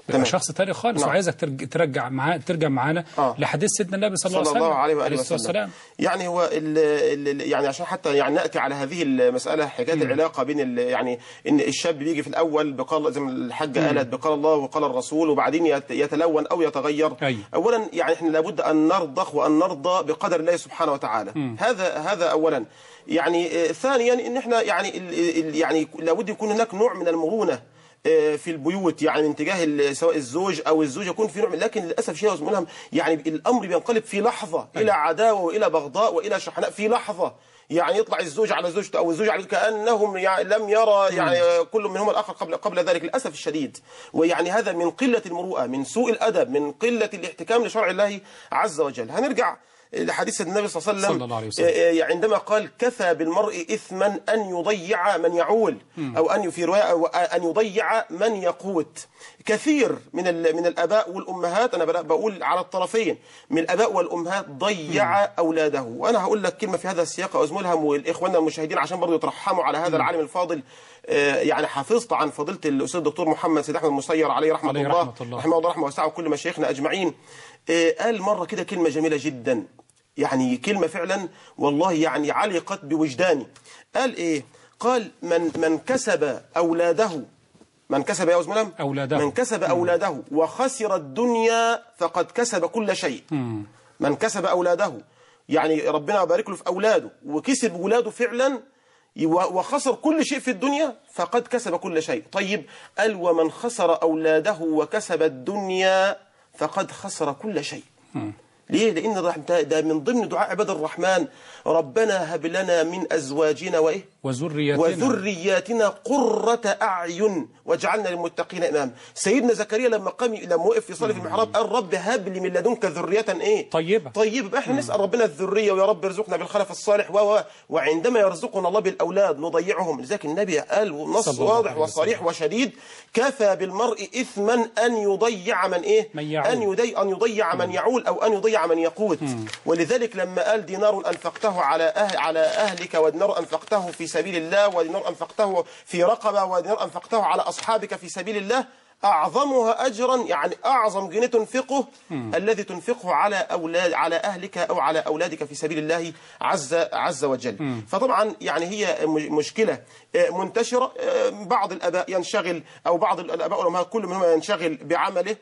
تمام شخص تاني خالص. نعم. وعايزك ترجع معاه ترجع معانا آه. لحديث سيدنا النبي صلى الله, الله عليه وآله وسلم. وسلم. يعني هو ال ال يعني عشان حتى يعني ناتي على هذه المساله حكايه العلاقه بين يعني ان الشاب بيجي في الاول بقال زي ما الحاجه قالت بقال الله وقال الرسول، وبعدين يتلون او يتغير. أي. اولا يعني احنا لابد ان نرضخ وان نرضى بقدر الله سبحانه وتعالى. مم. هذا هذا اولا. يعني ثانيا ان احنا يعني ال يعني لابد يكون هناك نوع من المرونه في البيوت، يعني من تجاه سواء الزوج او الزوجه يكون في نوع، لكن للاسف شيء ملهم يعني الامر بينقلب في لحظه الى عداوه والى بغضاء والى شحناء في لحظه. يعني يطلع الزوج على زوجته او الزوج على كانهم يعني لم يرى يعني كل منهما الاخر قبل قبل ذلك، للاسف الشديد. ويعني هذا من قله المروءه، من سوء الادب، من قله الاحتكام لشرع الله عز وجل. هنرجع لحديث النبي صلى الله عليه وسلم, الله عليه وسلم. عندما قال كفى بالمرء إثما أن يضيع من يعول، أو أن في رواية أن يضيع من يقوت. كثير من من الآباء والأمهات، أنا بقول على الطرفين، من الآباء والأمهات ضيع أولاده. وأنا هقول لك كلمة في هذا السياق أزملهم والإخواننا المشاهدين عشان برضو يترحموا على هذا العالم الفاضل. يعني حافظت عن فضيلة الأستاذ الدكتور محمد سيد أحمد المسير عليه رحمة الله، رحمة الله رحمه الله رحمه واسعة، وكل مشايخنا أجمعين. قال مرة كده كلمة جميلة جدا، يعني كلمة فعلا والله يعني علقت بوجداني. قال إيه؟ قال من من كسب أولاده، من كسب يا أزملم أولاده من كسب أولاده وخسر الدنيا فقد كسب كل شيء. مم. من كسب أولاده يعني ربنا يبارك له في أولاده وكسب أولاده فعلا وخسر كل شيء في الدنيا فقد كسب كل شيء. طيب قال ومن خسر أولاده وكسب الدنيا فقد خسر كل شيء. مم. ليه؟ لأن ده من ضمن دعاء عباد الرحمن ربنا هب لنا من أزواجنا وإيه؟ وذرياتنا وذرياتنا قرة أعين واجعلنا للمتقين إماما. سيدنا زكريا لما قام لما وقف في صلاة في المحراب قال رب هب لي من لدنك ذرية إيه؟ طيبة. طيب احنا نسأل ربنا الذرية ويا رب ارزقنا بالخلف الصالح و وعندما يرزقنا الله بالأولاد نضيعهم. لذلك النبي قال نص واضح وصريح وشديد كفى بالمرء إثما أن يضيع من إيه؟ من يعول. أن يضيع أن يضيع من يعول أو أن يضيع من يقوت. مم. ولذلك لما قال دينار أنفقته على أهل على أهلك ودينار أنفقته في سبيل الله ودينار أنفقته في رقبة ودينار أنفقته على أصحابك في سبيل الله أعظمها أجرا، يعني أعظم جنيه تنفقه مم. الذي تنفقه على أولاد على أهلك أو على أولادك في سبيل الله عز عز وجل. مم. فطبعا يعني هي مشكلة منتشرة. بعض الآباء ينشغل أو بعض الآباء والأمهات كل منهم ينشغل بعمله،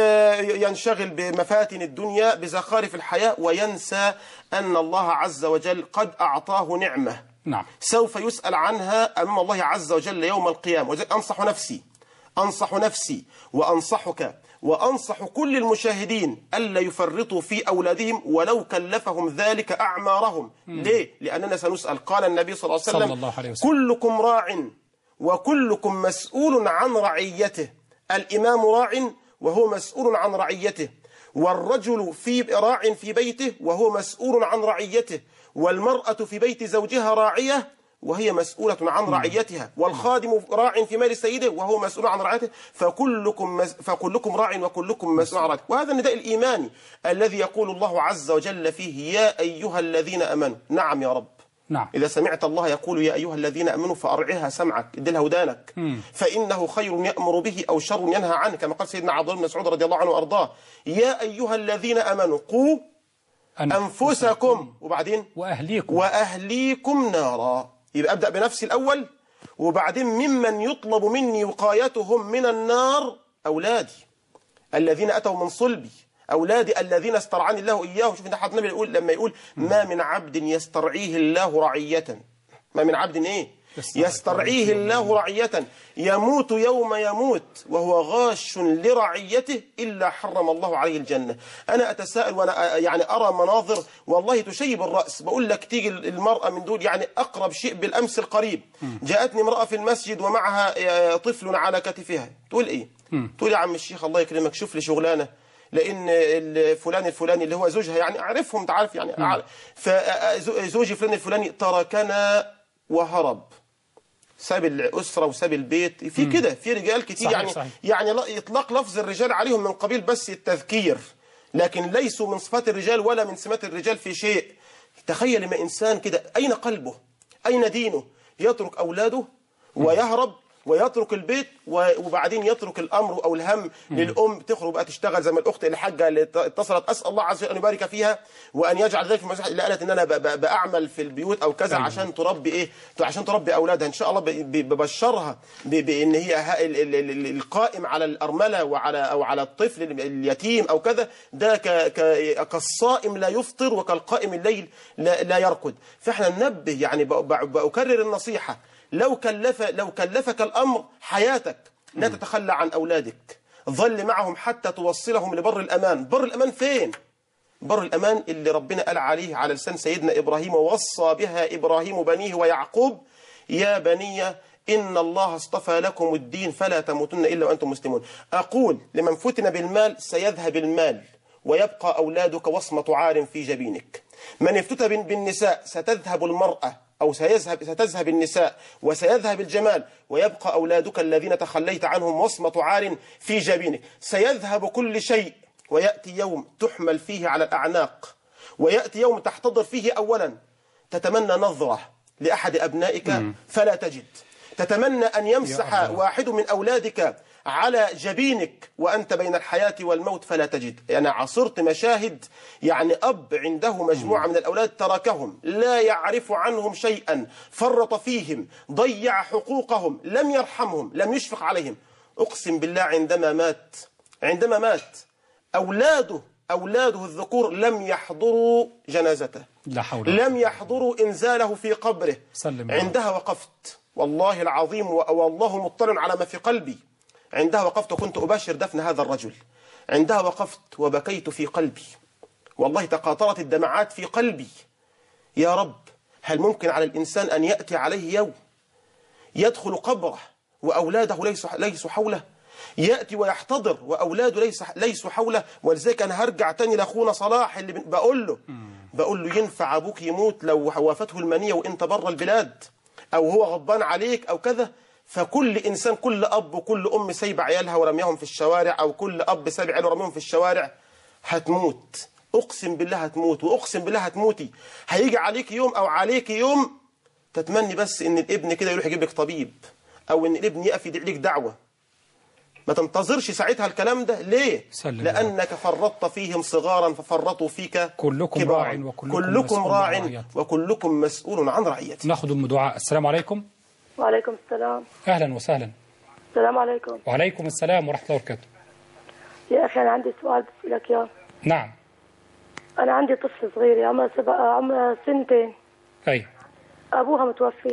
ينشغل بمفاتن الدنيا بزخارف الحياة وينسى أن الله عز وجل قد أعطاه نعمة. نعم. سوف يسأل عنها أمام الله عز وجل يوم القيامة. وذلك أنصح نفسي أنصح نفسي وأنصحك وأنصح كل المشاهدين ألا يفرطوا في أولادهم ولو كلفهم ذلك أعمارهم. مم. ليه؟ لأننا سنسأل. قال النبي صلى الله عليه وسلم, صلى الله عليه وسلم كلكم راع وكلكم مسؤول عن رعيته. الإمام راع وهو مسؤول عن رعيته، والرجل في راع في بيته وهو مسؤول عن رعيته، والمرأة في بيت زوجها راعية وهي مسؤولة عن رعيتها، والخادم راع في مال سيده وهو مسؤول عن رعيته، فكلكم مز... فكلكم راع وكلكم مسؤول عن رعيته. وهذا النداء الإيماني الذي يقول الله عز وجل فيه يا أيها الذين أمنوا. نعم يا رب. نعم. إذا سمعت الله يقول يا أيها الذين أمنوا فأرعها سمعك، ادلها ودانك. مم. فإنه خير يأمر به أو شر ينهى عنه، كما قال سيدنا عبد الله بن مسعود رضي الله عنه وأرضاه يا أيها الذين أمنوا قوا أنفسكم وبعدين وأهليكم وأهليكم نارا. يبقى أبدأ بنفسي الأول وبعدين ممن يطلب مني وقايتهم من النار أولادي الذين أتوا من صلبي، أولادي الذين استرعاني الله إياهم. شوف حضرتك النبي يقول لما يقول ما من عبد يسترعيه الله رعية، ما من عبد إيه يسترعيه الله رعية يموت يوم يموت وهو غاش لرعيته إلا حرم الله عليه الجنة. أنا أتساءل وأنا يعني أرى مناظر والله تشيب الرأس. بقول لك تيجي المرأة من دول، يعني أقرب شيء بالأمس القريب جاءتني امرأة في المسجد ومعها طفل على كتفها. تقول إيه؟ تقول يا عم الشيخ الله يكرمك شوف لي شغلانة، لأن الفلان الفلاني اللي هو زوجها يعني أعرفهم تعرف يعني، فزوجي فلان الفلاني تركنا وهرب، ساب الأسرة وساب البيت. في كده في رجال كتير صحيح يعني صحيح. يعني إطلاق لفظ الرجال عليهم من قبيل بس التذكير، لكن ليسوا من صفات الرجال ولا من سمات الرجال في شيء. تخيل ما إنسان كده أين قلبه أين دينه يترك أولاده ويهرب ويترك البيت وبعدين يترك الامر او الهم للام تخرج بقى تشتغل زي ما الاخت الحاجه اللي اتصلت، اسال الله عز وجل ان يبارك فيها وان يجعل ذلك في المساحه اللي قالت ان انا بعمل في البيوت او كذا عشان تربي ايه، عشان تربي اولادها ان شاء الله. ببشرها بان هي القائم على الارمله وعلى او على الطفل اليتيم او كذا ده كالصائم لا يفطر وكالقائم الليل لا, لا يرقد. فاحنا ننبه يعني بأكرر النصيحه، لو كلف لو كلفك الامر حياتك لا تتخلى عن اولادك، ظل معهم حتى توصلهم لبر الامان. بر الامان فين؟ بر الأمان اللي ربنا قال عليه على لسان سيدنا إبراهيم، ووصى بها إبراهيم بنيه ويعقوب يا بني إن الله اصطفى لكم الدين فلا تموتن إلا وأنتم مسلمون. أقول لمن فتن بالمال سيذهب المال ويبقى أولادك وصمة عار في جبينك. من افتتن بالنساء ستذهب المرأة أو سيذهب ستذهب النساء وسيذهب الجمال ويبقى أولادك الذين تخليت عنهم وصمة عار في جبينك. سيذهب كل شيء ويأتي يوم تحمل فيه على الأعناق، ويأتي يوم تحتضر فيه أولا تتمنى نظرة لأحد أبنائك فلا تجد، تتمنى أن يمسح واحد من أولادك على جبينك وأنت بين الحياة والموت فلا تجد. أنا يعني عصرت مشاهد يعني أب عنده مجموعة من الأولاد تركهم لا يعرف عنهم شيئا، فرط فيهم، ضيع حقوقهم، لم يرحمهم، لم يشفق عليهم. أقسم بالله عندما مات عندما مات أولاده أولاده الذكور لم يحضروا جنازته، لا حول لم يحضروا إنزاله في قبره. سلم عندها وقفت والله العظيم والله مطلع على ما في قلبي. عندها وقفت وكنت أباشر دفن هذا الرجل. عندها وقفت وبكيت في قلبي، والله تقاطرت الدمعات في قلبي. يا رب، هل ممكن على الإنسان أن يأتي عليه يوم يدخل قبره وأولاده ليسوا ليسوا حوله، يأتي ويحتضر وأولاده ليس ليسوا حوله؟ ولذلك أنا هرجع تاني لأخونا صلاح اللي بقول له بقول له ينفع أبوك يموت لو وافته المنية وإنت بره البلاد، أو هو غضبان عليك أو كذا. فكل إنسان، كل أب وكل أم سايبة عيالها ورميهم في الشوارع، أو كل أب سايب عياله ورميهم في الشوارع، هتموت. أقسم بالله هتموت، وأقسم بالله هتموتي. هيجي عليك يوم أو عليك يوم تتمني بس إن الابن كده يروح يجيب لك طبيب، أو إن الابن يقف يدعي لك دعوة. ما تنتظرش ساعتها الكلام ده. ليه؟ سلم لأنك فرطت فيهم صغارا ففرطوا فيك كلكم كبارا. راع وكلكم, كلكم راع وكلكم مسؤول عن رعيته. ناخذ أم دعاء. السلام عليكم. وعليكم السلام. أهلا وسهلا. السلام عليكم. وعليكم السلام ورحمة الله وبركاته. يا أخي أنا عندي سؤال بسألك إياه. نعم. أنا عندي طفل صغير عمره سبع عمره سنتين. أي. أبوها متوفي.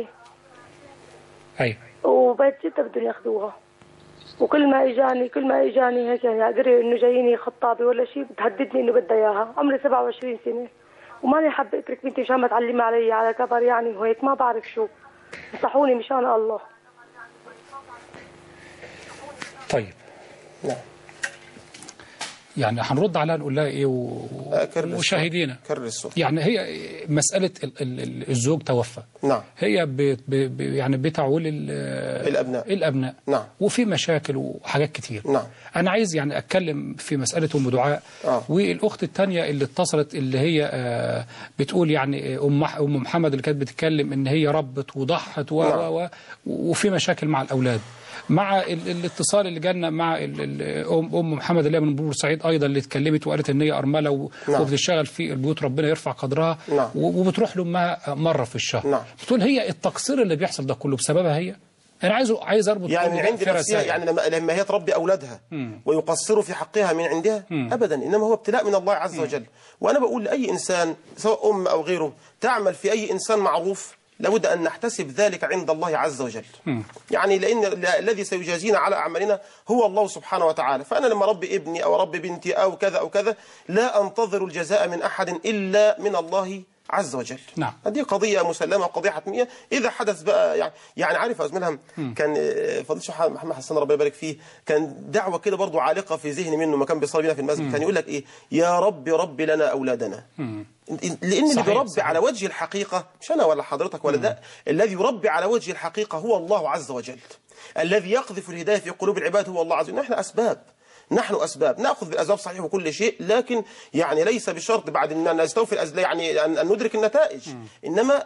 أي. وبيت جدة بدهم ياخذوها. وكل ما اجاني كل ما اجاني هيك يعني قري انه جاييني خطابي ولا شيء بتهددني انه بدها اياها. عمري سبعة وعشرين سنه وماني حابه اترك بنتي مشان ما تعلم علي على كبر يعني وهيك ما بعرف شو. انصحوني مشان الله. طيب. نعم. يعني هنرد عليها نقول لها ايه و... ومشاهدينا يعني هي مسألة ال... ال... الزوج توفى. نعم. هي ب... ب... ب... يعني بتعول ال... الأبناء الأبناء. نعم. وفي مشاكل وحاجات كتير. نعم. أنا عايز يعني أتكلم في مسألة أم دعاء. آه. والأخت الثانية اللي اتصلت اللي هي آه بتقول يعني أم أم محمد اللي كانت بتتكلم إن هي ربت وضحت و... نعم. و... و... وفي مشاكل مع الأولاد. مع الاتصال اللي جالنا مع ام ام محمد اللي هي من بورسعيد ايضا اللي اتكلمت وقالت ان هي ارمله و... نعم. وبتشتغل في البيوت ربنا يرفع قدرها. نعم. وبتروح لامها مره في الشهر. نعم. بتقول هي التقصير اللي بيحصل ده كله بسببها هي. انا عايز عايز اربط يعني من عند نفسها يعني لما لما هي تربي اولادها مم. ويقصروا في حقها من عندها مم. ابدا، انما هو ابتلاء من الله عز وجل. وانا بقول لاي انسان سواء ام او غيره تعمل في اي انسان معروف لابد أن نحتسب ذلك عند الله عز وجل. م. يعني لأن الذي سيجازينا على أعمالنا هو الله سبحانه وتعالى. فأنا لما ربي ابني أو ربي بنتي أو كذا أو كذا لا أنتظر الجزاء من أحد إلا من الله عز وجل. نعم. هذه قضية مسلمة وقضية حتمية. إذا حدث بقى يعني يعني عارف أزملهم كان فضيلة الشيخ محمد حسن ربنا يبارك فيه كان دعوة كده برضو عالقة في ذهني منه ما كان بيصلي بينا في المسجد. م. كان يقول لك إيه يا رب ربي لنا أولادنا. م. لأن اللي بيربي صحيح. على وجه الحقيقة مش أنا ولا حضرتك ولا ده، الذي يربي على وجه الحقيقة هو الله عز وجل. الذي يقذف الهداية في قلوب العباد هو الله عز وجل. نحن أسباب، نحن أسباب، نأخذ بالأسباب صحيح وكل شيء، لكن يعني ليس بشرط بعد أن نستوفي الأسباب يعني أن ندرك النتائج، إنما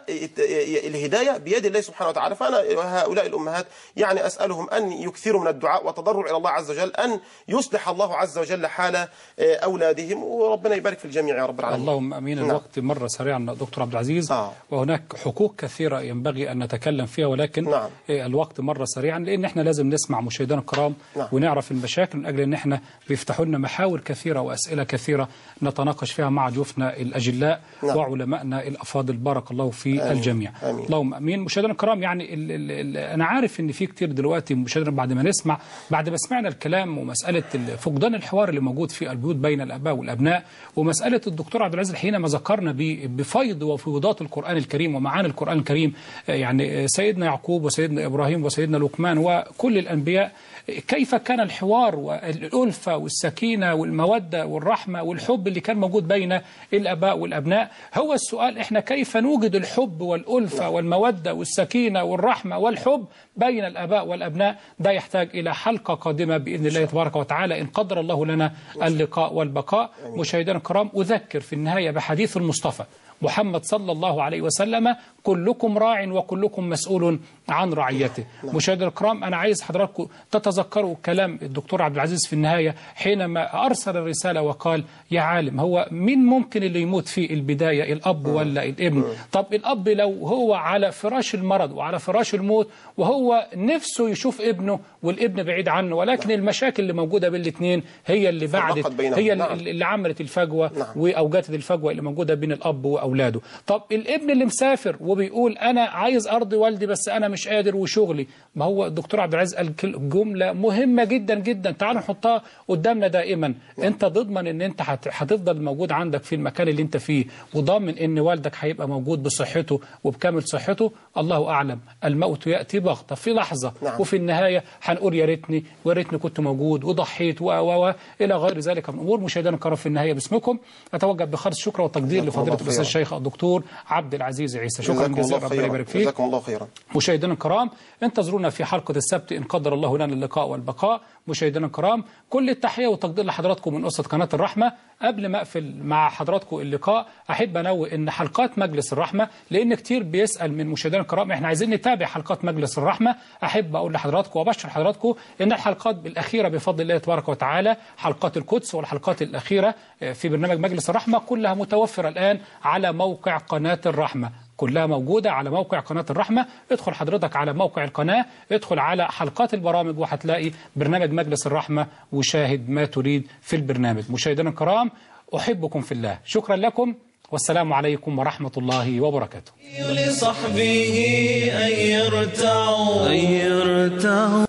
الهداية بيد الله سبحانه وتعالى. فأنا هؤلاء الأمهات يعني أسألهم أن يكثروا من الدعاء والتضرع إلى الله عز وجل أن يصلح الله عز وجل حال أولادهم، وربنا يبارك في الجميع يا رب العالمين. اللهم أمين. نعم. الوقت مر سريعا دكتور عبد العزيز. آه. وهناك حقوق كثيرة ينبغي أن نتكلم فيها، ولكن نعم. الوقت مر سريعا لأن احنا لازم نسمع مشاهدينا الكرام. نعم. ونعرف المشاكل من أجل أن احنا بيفتحوا لنا محاور كثيرة وأسئلة كثيرة نتناقش فيها مع ضيوفنا الأجلاء. نعم. وعلمائنا الأفاضل بارك الله في آمين. الجميع. آمين. اللهم أمين. مشاهدينا الكرام يعني ال ال ال أنا عارف أن في كتير دلوقتي مشاهدينا بعد ما نسمع بعد ما سمعنا الكلام ومسألة فقدان الحوار اللي موجود في البيوت بين الآباء والأبناء، ومسألة الدكتور عبد العزيز حينما ذكرنا بفيض وفيوضات القرآن الكريم ومعاني القرآن الكريم، يعني سيدنا يعقوب وسيدنا إبراهيم وسيدنا لقمان وكل الأنبياء كيف كان الحوار والألفة والسكينة والمودة والرحمة والحب اللي كان موجود بين الآباء والأبناء. هو السؤال إحنا كيف نوجد الحب والألفة والمودة والسكينة والرحمة والحب بين الآباء والأبناء؟ ده يحتاج إلى حلقة قادمة بإذن الله تبارك وتعالى إن قدر الله لنا اللقاء والبقاء. مشاهدينا الكرام، أذكر في النهاية بحديث المصطفى محمد صلى الله عليه وسلم: كلكم راع وكلكم مسؤول عن رعيته. مشاهدينا الكرام، أنا عايز حضراتكم تتذكروا كلام الدكتور عبد العزيز في النهاية حينما أرسل الرسالة وقال: يا عالم، هو مين ممكن اللي يموت في البداية، الأب ولا الابن؟ طب الأب لو هو على فراش المرض وعلى فراش الموت وهو نفسه يشوف ابنه والابن بعيد عنه، ولكن المشاكل اللي موجودة بين الاثنين هي اللي بعدت، هي اللي عملت الفجوة وأوجدت الفجوة اللي موجودة بين الأب وأولاده. طب الابن اللي مسافر وبيقول أنا عايز أرضي والدي بس أنا مش قادر وشغلي، ما هو الدكتور عبد العزيز قال جملة مهمة جدا جدا تعالوا نحطها قدامنا دائما. أنت تضمن أن أنت هتفضل موجود عندك في المكان اللي أنت فيه، وضامن أن والدك هيبقى موجود بصحته وبكامل صحته؟ الله أعلم، الموت يأتي بغتة في لحظة. نعم. وفي النهاية هنقول يا ريتني ويا ريتني كنت موجود وضحيت و و إلى غير ذلك من أمور. مشاهدينا الكرام، في النهاية باسمكم أتوجه بخالص الشكر والتقدير لفضيلة الأستاذ الشيخ الدكتور عبد العزيز عيسى. شكرا جزيلا، ربنا يبارك فيك. جزاكم الله خيرا. مشاهدينا الكرام، انتظرونا في حلقة السبت إن قدر الله لنا اللقاء والبقاء. مشاهدينا الكرام، كل التحية والتقدير لحضراتكم من أسرة قناة الرحمة. قبل ما أقفل مع حضراتكم اللقاء أحب أنوه إن حلقات مجلس الرحمة، لأن كتير بيسأل من مشاهدينا الكرام إحنا عايزين نتابع حلقات مجلس الرحمة، أحب أقول لحضراتكم وأبشر حضراتكم إن الحلقات الأخيرة بفضل الله تبارك وتعالى، حلقات القدس والحلقات الأخيرة في برنامج مجلس الرحمة كلها متوفرة الآن على موقع قناة الرحمة، كلها موجودة على موقع قناة الرحمة. ادخل حضرتك على موقع القناة، ادخل على حلقات البرامج وهتلاقي برنامج مجلس الرحمة وشاهد ما تريد في البرنامج. مشاهدينا الكرام، أحبكم في الله، شكرا لكم والسلام عليكم ورحمة الله وبركاته. لصحبه أن يرتعوا